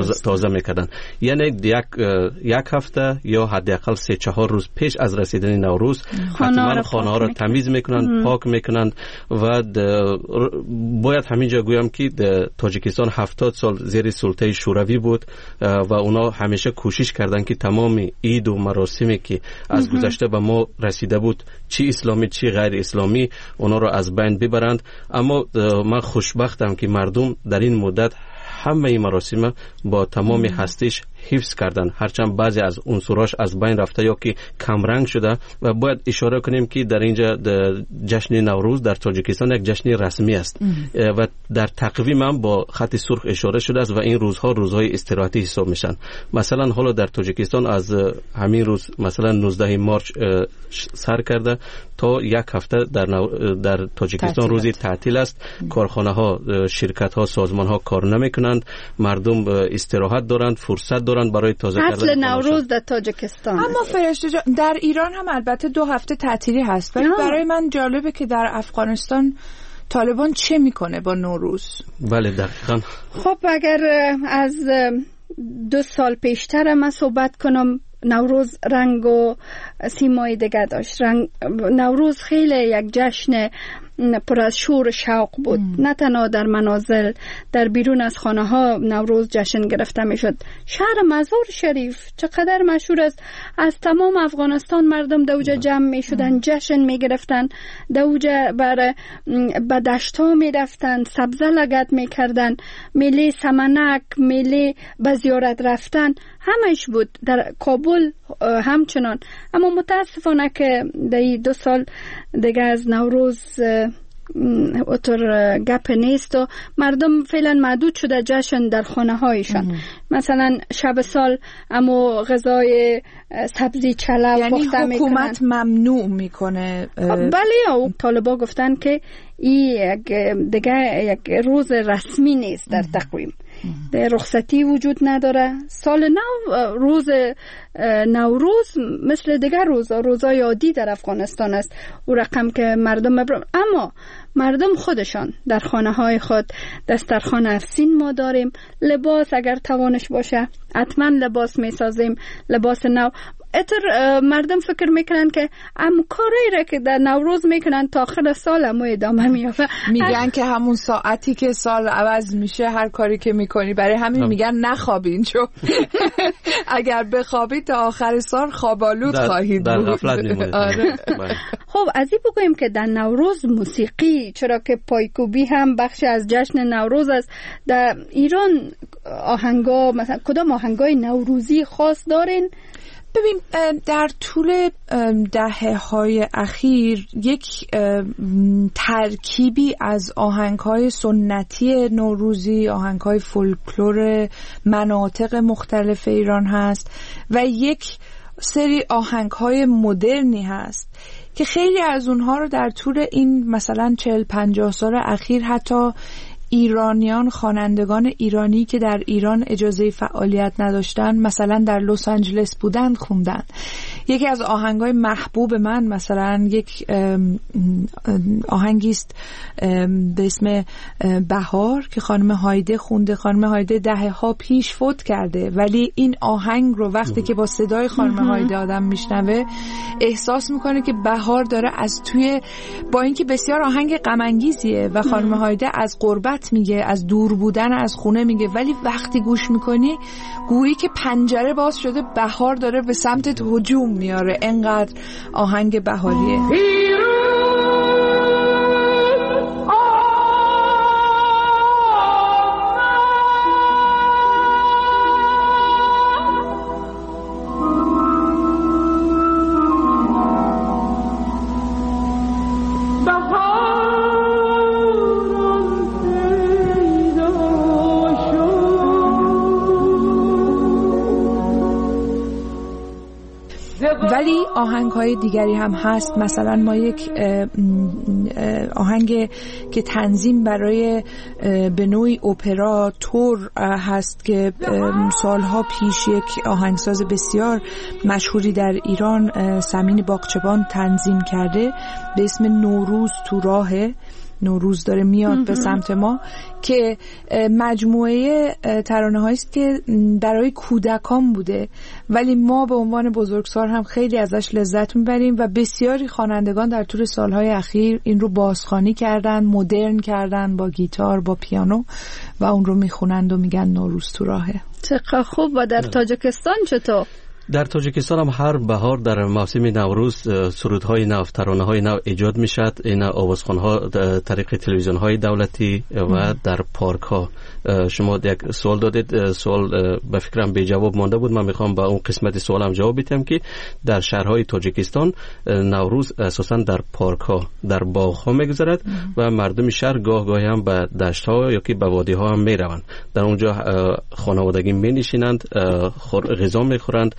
تازه, تازه میکردن. یعنی یک یک هفته یا حداقل سه چهار روز پیش از رسیدن نوروز حتما خانه ها را تمیز میکنند، پاک میکنند و باید همینجا گویم که تاجیکستان هفتاد سال زیر سلطه شوروی بود و اونا همیشه کوشش کردن که تمام عید و مراسمی که از گذشته به ما رسیده بود، چی اسلامی چی غیر اسلامی، اونا رو از بین ببرند. اما من خوشبختم که مردم در این مدت همه این مراسم با تمام هستیش حفظ کردن، هرچند بعضی از عنصراش از بین رفته یا که کمرنگ شده. و باید اشاره کنیم که در اینجا جشن نوروز در تاجیکستان یک جشن رسمی است و در تقویم هم با خط سرخ اشاره شده است و این روزها روزهای استراحتی حساب میشن. مثلا حالا در تاجیکستان از همین روز مثلا نوزده مارچ سر کرده تا یک هفته در نو... در تاجیکستان روزی تعطیل است. کارخانه ها، شرکت ها، سازمان ها کار نمیکنند، مردم استراحت دارند، فرصت دارند برای تازه کردن. اصل نوروز در تاجیکستان. اما فرشته جا... در ایران هم البته دو هفته تعطیلی هست، ولی برای من جالبه که در افغانستان طالبان چه میکنه با نوروز؟ بله دقیقاً. خب اگر از دو سال پیشتر من صحبت کنم، نوروز رنگ و سیمای دیگه داشت. رنگ نوروز خیلی یک جشن پر از شور و شوق بود. ام. نه تنها در منازل، در بیرون از خانه ها نوروز جشن گرفته می شد. شهر مزار شریف چقدر مشهور است، از تمام افغانستان مردم دوجه جمع می شدن، جشن می گرفتن، دوجه بر به دشت ها می رفتن، سبزه لگد می کردن، میله سمنک، میله به زیارت رفتن، همش بود. در کابل همچنان. اما متاسفانه که در دو سال دیگه از نوروز اتر گپ نیست و مردم فعلا محدود شده جشن در خانه هایشان. مثلا شب سال اما غذای سبزی چلو یعنی پخته میکنن. حکومت ممنوع میکنه. بله، او طالبا گفتن که این دیگه یک روز رسمی نیست در تقویم. در رخصتی وجود نداره. سال نو روز نوروز مثل دیگر روزا روزای عادی در افغانستان است، او رقم که مردم مبرم. اما مردم خودشان در خانه های خود دسترخوان افسین ما داریم. لباس اگر توانش باشه حتما لباس می سازیم، لباس نو. اتر مردم فکر میکنن که ام کاری را که در نوروز میکنن تا آخر سال هم ادامه میافه. میگن که همون ساعتی که سال عوض میشه هر کاری که میکنی، برای همین میگن نخوابین، چون اگر بخوابید تا آخر سال خوابالود خواهید در بود. غفلت میمونید. آره. خب از این بگویم که در نوروز موسیقی، چرا که پایکوبی هم بخش از جشن نوروز است. در ایران آهنگا مثلا کدام آهنگای نوروزی خاص دارین؟ ببین در طول دهه‌های اخیر یک ترکیبی از آهنگ‌های سنتی نوروزی، آهنگ‌های فولکلور مناطق مختلف ایران هست و یک سری آهنگ‌های مدرنی هست که خیلی از اونها رو در طول این مثلا چهل پنجاه سال اخیر حتی ایرانیان، خوانندگان ایرانی که در ایران اجازه فعالیت نداشتن، مثلا در لس آنجلس بودن، خوندن. یکی از آهنگای محبوب من مثلا یک آهنگی است به اسم بهار که خانم هایده خونده. خانم هایده دهه ها پیش فوت کرده، ولی این آهنگ رو وقتی که با صدای خانم هایده آدم میشنوه احساس میکنه که بهار داره از توی، با اینکه بسیار آهنگ غم انگیزیه و خانم هایده از غربت میگه، از دور بودن از خونه میگه، ولی وقتی گوش میکنی گویی که پنجره باز شده، بهار داره به سمتت هجوم میاره. انقدر آهنگ بهاریه. ولی آهنگ‌های دیگری هم هست. مثلا ما یک آهنگ که تنظیم برای به نوعی اپرا تور هست که سالها پیش یک آهنگساز بسیار مشهوری در ایران، سمین باغچبان، تنظیم کرده به اسم نوروز تو راهه نوروز داره میاد به سمت ما که مجموعه ترانه هایی است که برای کودکان بوده، ولی ما به عنوان بزرگسال هم خیلی ازش لذت میبریم و بسیاری خوانندگان در طول سالهای اخیر این رو بازخوانی کردن، مدرن کردن با گیتار، با پیانو و اون رو میخونند و میگن نوروز تو راهه. چقدر خوب. و در تاجیکستان چطور؟ در تاجیکستان هم هر بهار در موسم نوروز سرودهای نو، ترانه‌های نو ایجاد میشد. این آوازخوان‌ها طریق تلویزیون‌های دولتی و در پارک‌ها. شما یک سوال دادید، سوال به فکرم بی جواب مانده بود. من میخوام با اون قسمت سوالم جواب بدم که در شهرهای تاجیکستان نوروز اساساً در پارک‌ها، در باغ‌ها میگذرد و مردم شهر گاه گاهی هم به دشت‌ها یا که به وادی‌ها هم میروند. در اونجا خانوادگی مینشینند، غذا میخورند،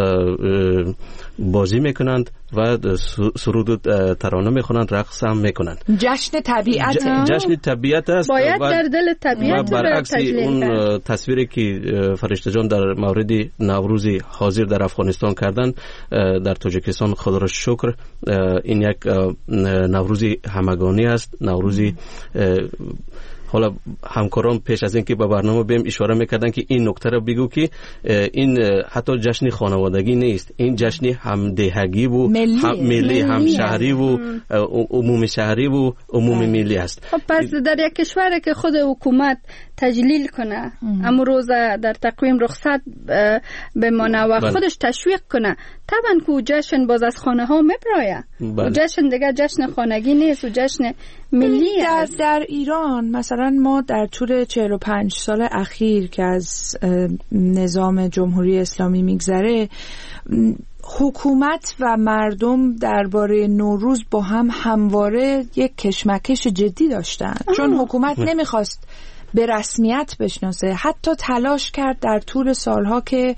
بازی میکنند و سرود و ترانه میخونند، رقص هم میکنند. جشن طبیعت ج... جشن طبیعت است. باید در دل طبیعت برعکس اون تصویری که فرشته جان در مورد نوروز حاضر در افغانستان کردن، در تاجیکستان خدا را شکر این یک نوروز همگانی است. نوروزی حالا همکاران پیش از اینکه به برنامه بیم اشاره میکردن که این نکته رو بگو که این حتی جشن خانوادگی نیست، این جشن همدهگی و ملی، هم ملی، هم شهری و عمومی شهری و عمومی ملی است. خب پس در یک کشور که خود حکومت تجلیل کنه اما روز در تقویم رخصت بمانه و بله. خودش تشویق کنه، طبعا که جشن باز از خانه ها میبرایه. بله. و جشن دیگه جشن خانگی نیست و جشن ملی در, است. در ایران مثلا ما در طول چهل و پنج سال اخیر که از نظام جمهوری اسلامی میگذره، حکومت و مردم درباره نوروز با هم همواره یک کشمکش جدی داشتن. آه. چون حکومت نمیخواست به رسمیت بشناسه، حتی تلاش کرد در طول سالها که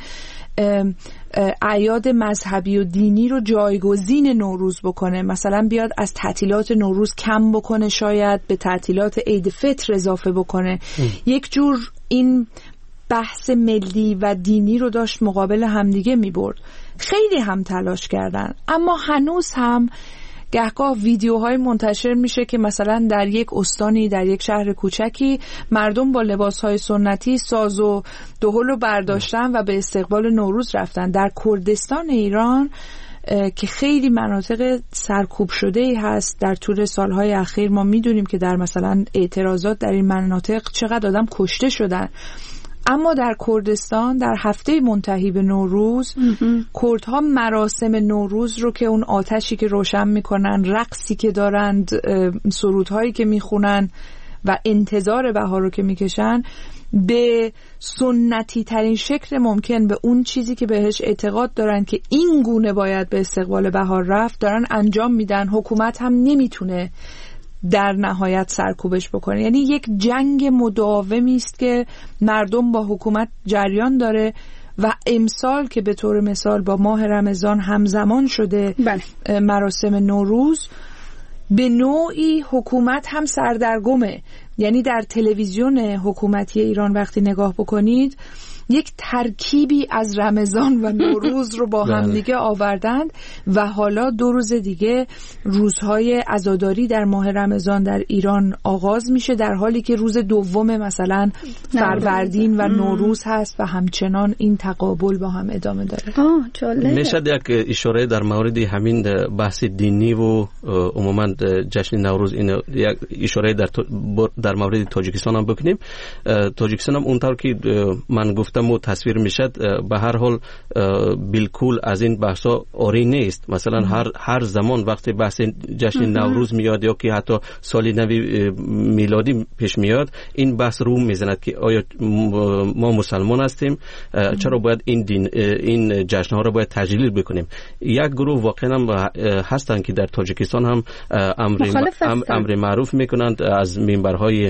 اعیاد مذهبی و دینی رو جایگزین نوروز بکنه، مثلا بیاد از تعطیلات نوروز کم بکنه، شاید به تعطیلات عید فطر اضافه بکنه. ام. یک جور این بحث ملی و دینی رو داشت مقابل همدیگه میبرد. خیلی هم تلاش کردن، اما هنوز هم گهگاه ویدیوهای منتشر میشه که مثلا در یک استانی، در یک شهر کوچکی، مردم با لباسهای سنتی ساز و دهل رو برداشتن و به استقبال نوروز رفتن. در کردستان ایران که خیلی مناطق سرکوب شده ای هست، در طول سالهای اخیر ما میدونیم که در مثلا اعتراضات در این مناطق چقدر آدم کشته شدن. اما در کردستان در هفته منتهی به نوروز کردها مراسم نوروز رو که اون آتشی که روشن میکنن، رقصی که دارند، سرودهایی که میخونن و انتظار بهار رو که میکشن، به سنتی ترین شکل ممکن، به اون چیزی که بهش اعتقاد دارن که این گونه باید به استقبال بهار رفت، دارن انجام میدن. حکومت هم نمیتونه در نهایت سرکوبش بکنه. یعنی یک جنگ مداومی است که مردم با حکومت جریان داره و امسال که به طور مثال با ماه رمضان همزمان شده بله. مراسم نوروز، به نوعی حکومت هم سردرگمه. یعنی در تلویزیون حکومتی ایران وقتی نگاه بکنید، یک ترکیبی از رمضان و نوروز رو با هم دیگه آوردند و حالا دو روز دیگه روزهای عزاداری در ماه رمضان در ایران آغاز میشه، در حالی که روز دوم مثلا فروردین و نوروز هست و همچنان این تقابل با هم ادامه داره. میشه یک اشاره در مورد همین بحث دینی و عموما جشن نوروز، این یک اشاره در در مورد تاجیکستان هم بکنیم. تاجیکستان هم اونطور که من گفتم و تصویر میشد، به هر حال بالکل از این بحثا آری نیست. مثلا هر هر زمان وقتی بحث جشن نوروز میاد یا که حتی سال نوی میلادی پیش میاد، این بحث رو میزند که آیا ما مسلمان هستیم، چرا باید این دین این جشن ها رو باید تجلیل بکنیم. یک گروه واقعا هستن که در تاجیکستان هم امر امر معروف میکنند، از منبرهای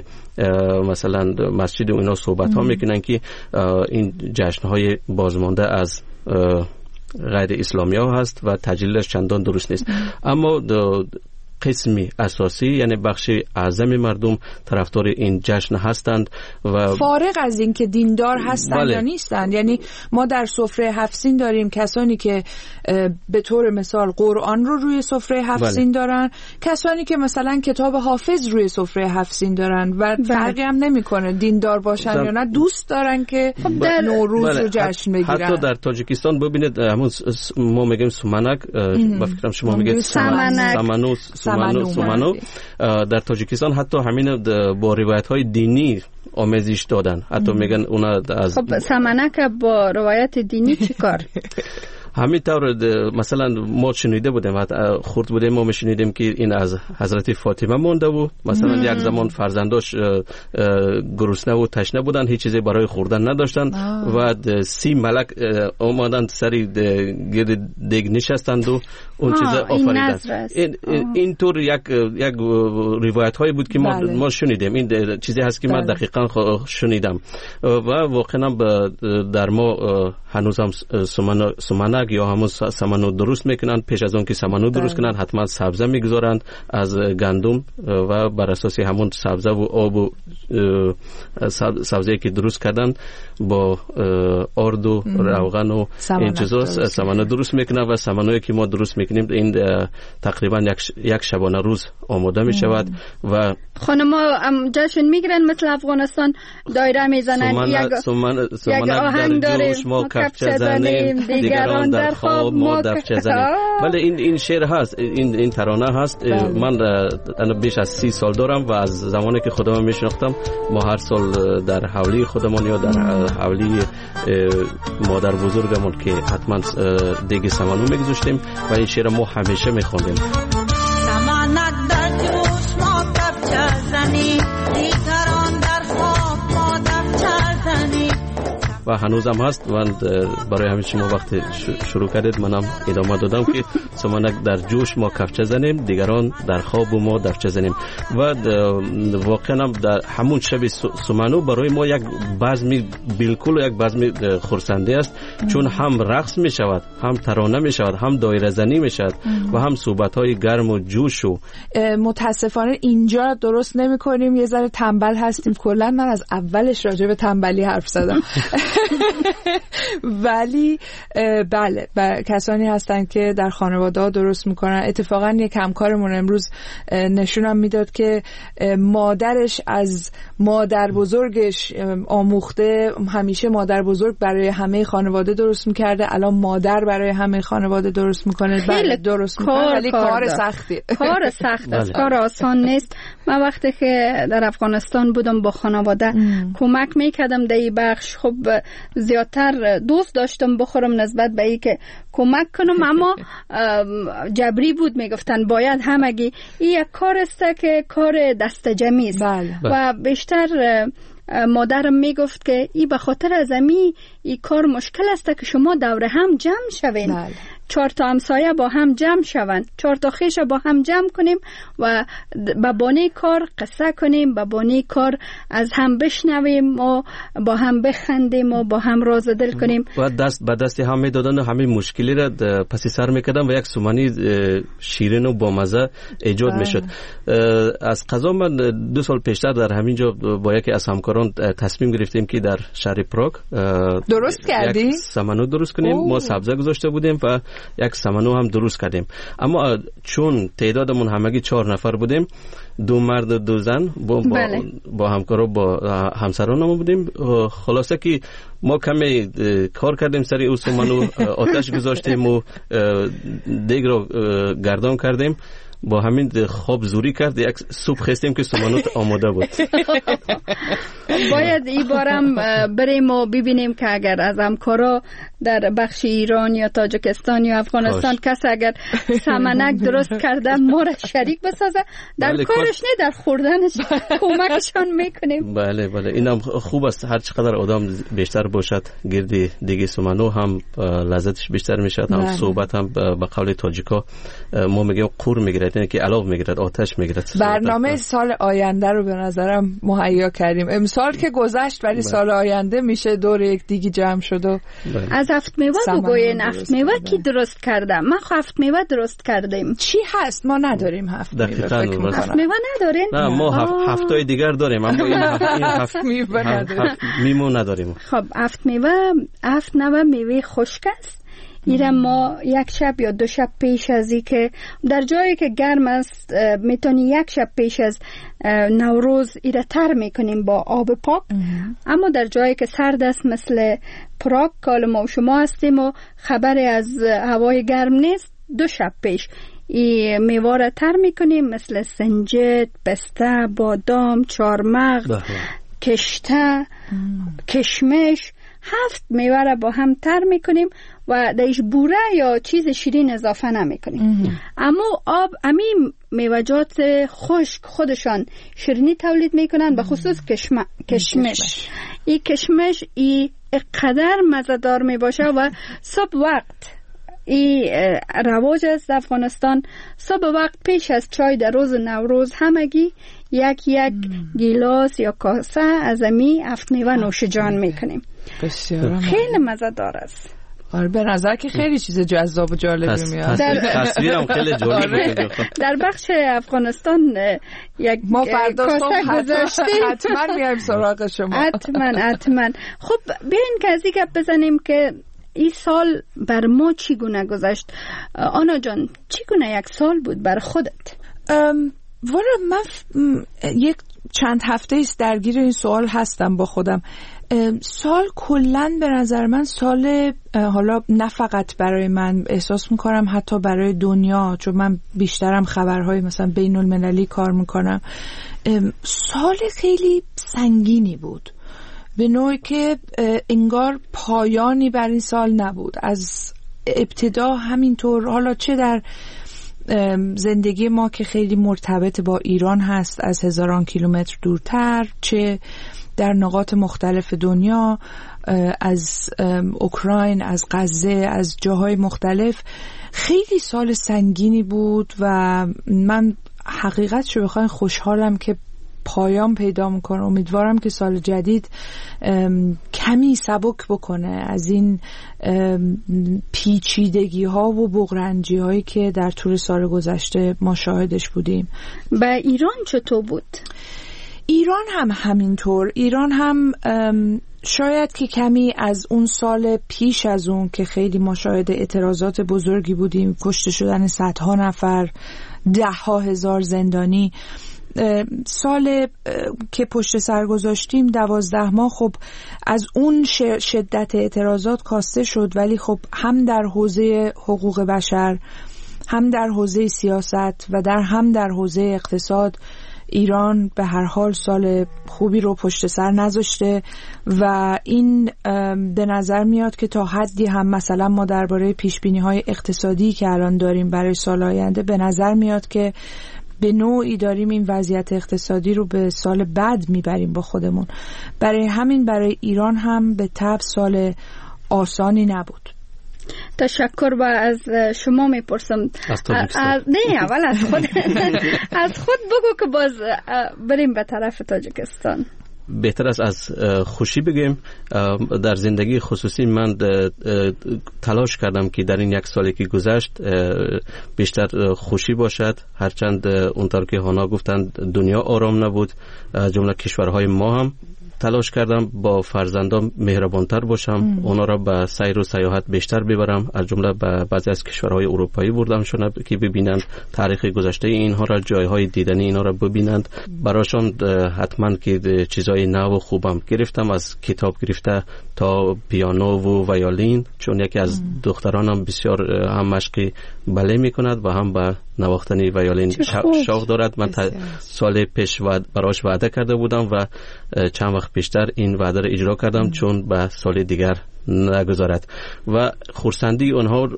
مثلا مسجد و اینا صحبت ها میکنن که این جشن های بازمانده از غیر اسلامی ها هست و تجلیلش چندان درست نیست. اما قسمی اساسی یعنی بخش اعظم مردم طرفدار این جشن هستند و فارغ از این که دیندار هستند بله. یا نیستند. یعنی ما در سفره هفت سین داریم کسانی که به طور مثال قرآن رو روی سفره هفت بله. سین دارن، کسانی که مثلا کتاب حافظ روی سفره هفت سین دارن و فرقی هم نمیکنه دیندار باشن در... یا نه، دوست دارن که در... نوروز بله. رو جشن بگیرن. حتی در تاجیکستان ببینید همون ما میگیم سومنک، با فکرم شما میگید سمنو سمنو سمنو در تاجیکستان حتی همین با روایت های دینی آمیزش دادن، حتی میگن اونا از خب سمنک با روایت دینی چیکار؟ همین طور مثلا ما شنیده بودیم خورد بودیم ما میشنیدیم که این از حضرت فاطمه مونده بود، مثلا مم. یک زمان فرزنداش گرسنه و تشنه بودن، هیچ چیزی برای خوردن نداشتن آه. و سی ملک اومدن سری گرد دیگ نشستند و اون چیزا آفریدن. این این طور یک یک روایت هایی بود که ما بله. ما شنیدیم. این چیزی هست که بله. من دقیقاً شنیدم و واقعا در ما هنوز هم سمنک یا همون سمنو درست میکنن. پیش از اون که سمنو درست کنن حتما سبزه میگذارند از گندم و بر اساس همون سبزه و آب و سبزه که درست کردن با آرد و روغن و این چیزا سمنو درست میکنن و سمنویی که ما درست میکنیم این تقریبا یک یک شبانه روز آماده میشود و خانم‌ها جشن میگیرن مثل افغانستان دایره میزنن، یک یک آهنگ داره ما کفچه زنیم دیگران در خواب ما دفچه زنیم. بله این این شعر هست، این این ترانه هست. من انا بیش از سی سال دارم و از زمانی که خودم میشناختم ما هر سال در حولی خودمون یا در حولی مادر بزرگمون که حتما دیگه سمنو میگذاشتیم و این شعر ما همیشه میخوندیم. سمنک در جوش ما کفچه زنیم دیگران در خواب ما دفچه زنیم و هنوزم هست. من برای همین شما وقتی شروع کردید منم ادامه دادم که سمنک در جوش ما کفچه زنیم دیگران در خواب ما دفچه زنیم و واقعا در همون شب سمنو برای ما یک بزمی بالکل یک بزمی خرسنده است، چون هم رقص می شود، هم ترانه می شود، هم دایره زنی می شود و هم صحبت های گرم و جوش. و متاسفانه اینجا درست نمی کنیم، یه ذره تنبل هستیم. کلا من از اولش راجع به تنبلی حرف زدم ولی بله کسانی هستن که در خانواده ها درست میکنن. اتفاقا یک همکارمون امروز نشونم میداد که مادرش از مادر بزرگش آموخته، همیشه مادر بزرگ برای همه خانواده درست میکرده، الان مادر برای همه خانواده درست میکنه. بله درست میکنه ولی کار سختی کار سخت است، کار آسان نیست. من وقتی که در افغانستان بودم با خانواده ام. کمک میکردم در این بخش. خب زیادتر دوست داشتم بخورم نسبت به این که کمک کنم، اما جبری بود، میگفتن باید همگی. این یک کار است که کار دست جمعی است و بیشتر مادرم میگفت که این به خاطر از امی این کار مشکل است که شما دور هم جمع شوین، بله. چهار تا همسایه با هم جمع شون، چهار تا خیش با هم جمع کنیم و با بانی کار قصه کنیم، با بانی کار از هم بشنویم و با هم بخندیم و با هم راز دل کنیم و دست به دست هم میدادن و همه مشکلی را پس سر میکردن و یک سومنی شیرین و با مزه ایجاد میشد. از قضا من دو سال پیشتر در همینجا با یکی از همکاران تصمیم گرفتیم که در شهر پراگ درست کردیم، سمنو درست کنیم. اوه. ما سبزه گذاشته بودیم و یک سمنو هم درست کردیم، اما چون تعدادمون همگی چهار نفر بودیم، دو مرد و دو زن با, بله. با, با همکارا با همسرانمون بودیم، خلاصه که ما کمی کار کردیم سری او سمنو، آتش گذاشتیم و دیگ رو گردان کردیم، با همین خواب زوری کرد یک سوپ خستیم که سمنوت آماده بود. باید این بارم بریم و ببینیم که اگر از همکارا در بخش ایران یا تاجیکستان یا افغانستان کس اگر سمنک درست کرده ما را شریک بسازه در بله کارش نه در خوردنش کمکشان میکنیم. بله بله اینم خوب است، هر چقدر آدم بیشتر باشد گردی دیگه سمنو هم لذتش بیشتر میشد، هم صحبت هم به قول تاجیکا ما میگیم قور میگیره، یعنی که علاوه میگیرد، آتش میگیرد. برنامه سال آینده رو به نظرم مهیا کردیم. امسال که گذشت ولی سال آینده میشه دور یک دیگه جمع شد و از از هفت میوه بگوین. هفت میوه کی درست کرده؟ ما خو هفت میوه درست کردیم. چی هست؟ ما نداریم هفت میوه. هفت میوه ندارین؟ نه ما هفت هفتای دیگر داریم اما این هفت این هفت میوه نداریم. میمو نداریم. خب هفت میوه هفت نوع میوه خشک است. ایره ما یک شب یا دو شب پیش از ای که در جایی که گرم است میتونی یک شب پیش از نوروز ایره تر میکنیم با آب پاک. اما در جایی که سرد است مثل پراگ کال ما و شما هستیم و خبری از هوای گرم نیست، دو شب پیش ای میوه را تر میکنیم مثل سنجد، پسته، بادام، چارمغز، کشته، کشمش. هفت میوه را با هم تر میکنیم و درش بوره یا چیز شیرین اضافه نمیکنیم. اما آب امی میوه‌جات خشک خودشان شیرینی تولید میکنن، به خصوص کشم... کشمش. این کشمش ای قدر مزه‌دار میباشه و صبح وقت ای رواج است افغانستان. صبح وقت پیش از چای در روز نوروز همگی یک یک گیلاس یا کاسه از امی هفت میوه نوش جان میکنیم. بسیار خیلی مزه‌دار است. آره به نظر که خیلی چیز جذاب و جالبی میاد. تصویرم خیلی جالبه. در بخش افغانستان یک ما فردا صبح گذاشتیم، حتما میایم سراغ شما. حتما حتما. خب بیاین که از این گپ بزنیم که این سال بر ما چگونه گذشت. آنا جان چگونه یک سال بود بر خودت؟ والا من یک چند هفته ایست درگیر این سوال هستم با خودم. سال کلن به نظر من سال، حالا نه فقط برای من، احساس میکنم حتی برای دنیا، چون من بیشترم خبرهای مثلا بین المللی کار میکنم، سال خیلی سنگینی بود، به نوعی که انگار پایانی بر این سال نبود. از ابتدا همینطور، حالا چه در زندگی ما که خیلی مرتبط با ایران هست از هزاران کیلومتر دورتر، چه در نقاط مختلف دنیا، از اوکراین، از غزه، از جاهای مختلف، خیلی سال سنگینی بود و من حقیقتشو بخواین خوشحالم که پایان پیدا میکنه. امیدوارم که سال جدید کمی سبک بکنه از این پیچیدگی ها و بغرنجی هایی که در طول سال گذشته ما شاهدش بودیم. به ایران چطور بود؟ ایران هم همینطور. ایران هم شاید که کمی از اون سال پیش از اون که خیلی ما شاهد اعتراضات بزرگی بودیم، کشته شدن صدها نفر، ده ها هزار زندانی، سال که پشت سر گذاشتیم دوازده ماه، خب از اون شدت اعتراضات کاسته شد، ولی خب هم در حوزه حقوق بشر، هم در حوزه سیاست و در هم در حوزه اقتصاد ایران به هر حال سال خوبی رو پشت سر نذاشته و این به نظر میاد که تا حدی هم مثلا ما درباره پیشبینی‌های اقتصادی که الان داریم برای سال آینده، به نظر میاد که به نوعی داریم این وضعیت اقتصادی رو به سال بعد میبریم با خودمون. برای همین برای ایران هم به طبع سال آسانی نبود. تشکر. و از شما میپرسم، نه اول از خود از خود بگو که باز بریم به طرف تاجیکستان. بهتر است از خوشی بگیم. در زندگی خصوصی من تلاش کردم که در این یک سالی که گذشت بیشتر خوشی باشد، هرچند اونطور که هانا گفتند دنیا آرام نبود، جمله کشورهای ما هم تلاش کردم با فرزندان مهربانتر باشم، اونا را به سیر و سیاحت بیشتر ببرم، از جمله به بعضی از کشورهای اروپایی بردمشون که ببینند تاریخ گذشته اینها را، جایهای دیدنی اینها را ببینند. براشون حتما که چیزای نو و خوبم گرفتم، از کتاب گرفته تا پیانو و ویولین، چون یکی از دخترانم بسیار هم مشق بله میکند و هم به نواختن ویولین شوق دارد. من سال پیش براش وعده کرده بودم و چند وقت پیشتر این وعده را اجرا کردم، چون به سال دیگر نگذارد و خرسندی اونها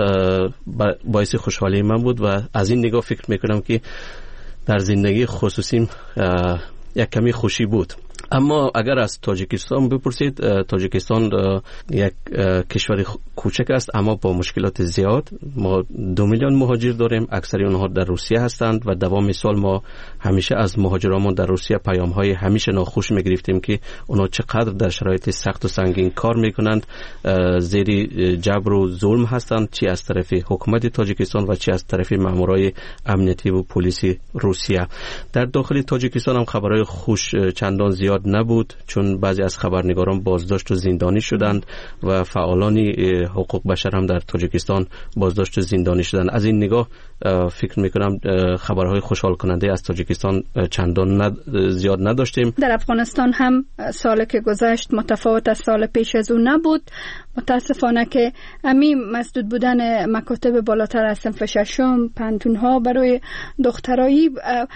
باعث خوشحالی من بود و از این نگاه فکر میکنم که در زندگی خصوصیم یک کمی خوشی بود. اما اگر از تاجیکستان بپرسید، تاجیکستان یک کشور کوچک است اما با مشکلات زیاد. ما دو میلیون مهاجر داریم، اکثر اونها در روسیه هستند و دوام سال ما همیشه از مهاجرامون در روسیه پیام های همیشه ناخوش میگرفتیم که اونا چقدر در شرایط سخت و سنگین کار میکنند، زیر جبر و ظلم هستند، چی از طرف حکومت تاجیکستان و چی از طرف مامورای امنیتی و پلیسی روسیه. در داخل تاجیکستان هم خبرهای خوش چندان زیاد نبود، چون بعضی از خبرنگاران بازداشت و زندانی شدند و فعالان حقوق بشر هم در تاجیکستان بازداشت و زندانی شدند. از این نگاه فکر میکنم خبرهای خوشحال کننده از تاجیکستان چندان ند... زیاد نداشتیم. در افغانستان هم سال که گذشت متفاوت از سال پیش از اون نبود. متاسفانه که امی مسدود بودن مکاتب بالاتر از صنف ششم، پانتونها برای دخترایی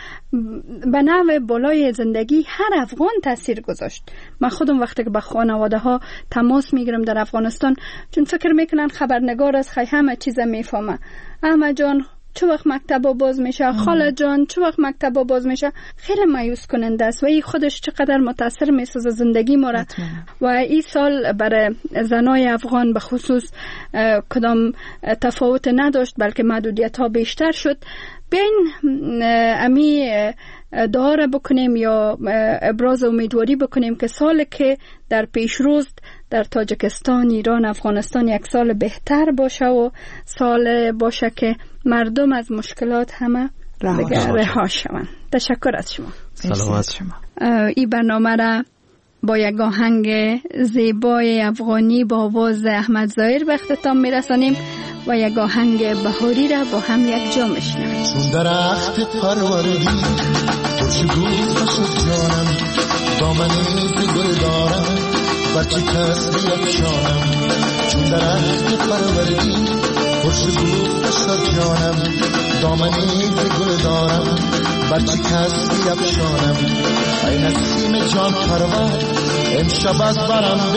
به نوع بالای زندگی هر افغان تاثیر گذاشت. من خودم وقتی که با خانواده ها تماس میگیرم در افغانستان، چون فکر میکنن خبرنگار از خیلی همه چیز میفهمه. احمد جان چه وقت مکتب باز میشه، خاله جان چه وقت مکتب باز میشه، خیلی مایوس کننده است و این خودش چقدر متاثر میسازه زندگی ما را. و این سال برای زنای افغان به خصوص کدام تفاوت نداشت، بلکه محدودیت ها بیشتر شد. بین امی دعا را بکنیم یا ابراز امیدواری بکنیم که سال که در پیش روز در تاجیکستان، ایران، افغانستان یک سال بهتر باشه و سال باشه که مردم از مشکلات همه رها شوند. تشکر از شما. سلامت شما. این برنامه را با یک آهنگ زیبای افغانی با آواز احمد ظاهر به اختتام میرسانیم و یک آهنگ بهاری را با هم یک جا میشنویم. چون درخت پروردی خوشبو بشد جانم، دامنی گل دارم بچه کس بیفشانم. چون درخت پروردی خوشبو بشد جانم، دامنی گل دارم بچه کس بیفشانم. ای نسیم جان پرور امشب از برم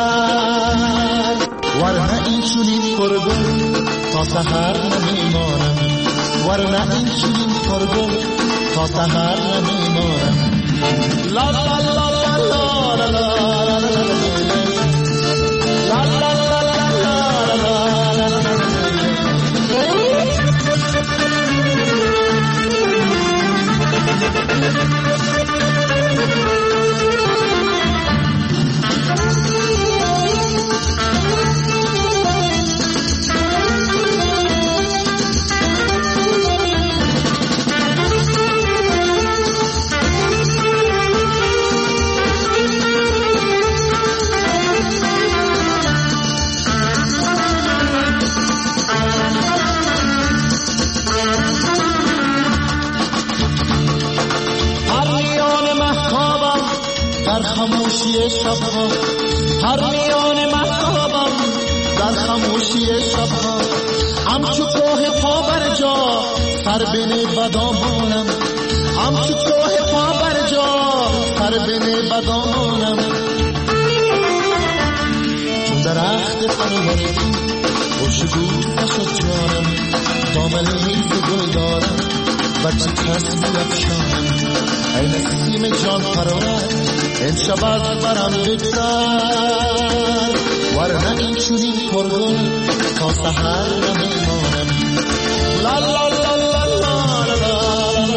بگذر، ورنه این چونین پرگل تا سحر نمیمانم، ورنه این چونین پرگل تا سحر نمیمانم. لا لا لا لا لا لا لا لا خاموشی شبها، هر میان مهتابم در خاموشی شبها. همچو کوه پا بر جا سر بین بدامانم، همچو کوه پا بر جا سر بین بدامانم. چون درخت پروردی خوشبو بشد جانم، دامنی گل دارم بچه کس بیفشانم. ای نسیم جان پرور امشب از برم بگذر، ورنه این چونین پرگل تا سحر نمیمانم. لا لا لا لا لا لا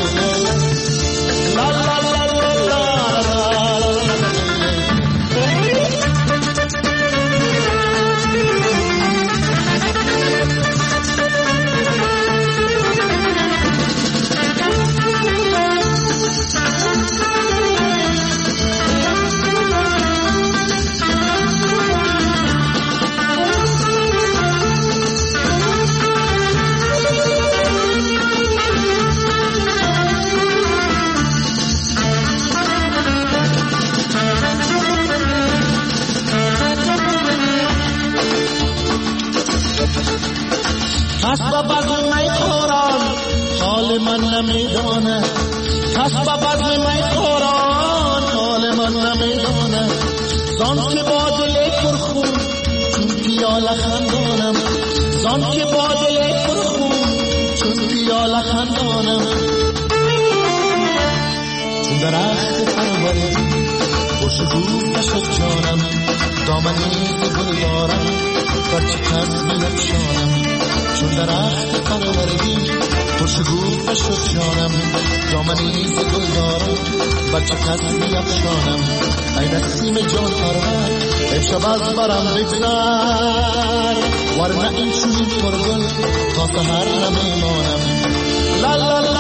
کس با بزم می خوران حال من نمیدانه، کس با بزم می خوران حال من نمیدانه. زان که با دل پرخون چون پیاله خندانم، زان که با دل پرخون چون پیاله خندانم. چون درخت پروردی دامنی گل دارم بچه کس بیفشانم چون درخت پروردی خوشگوفه شد جانم دامنی گل دارم بچه کس بیفشانم ای نسیم جان پرور امشب از برم بگذر ورنه این چونین پرگل تا سحر نمیمانم لا لا لا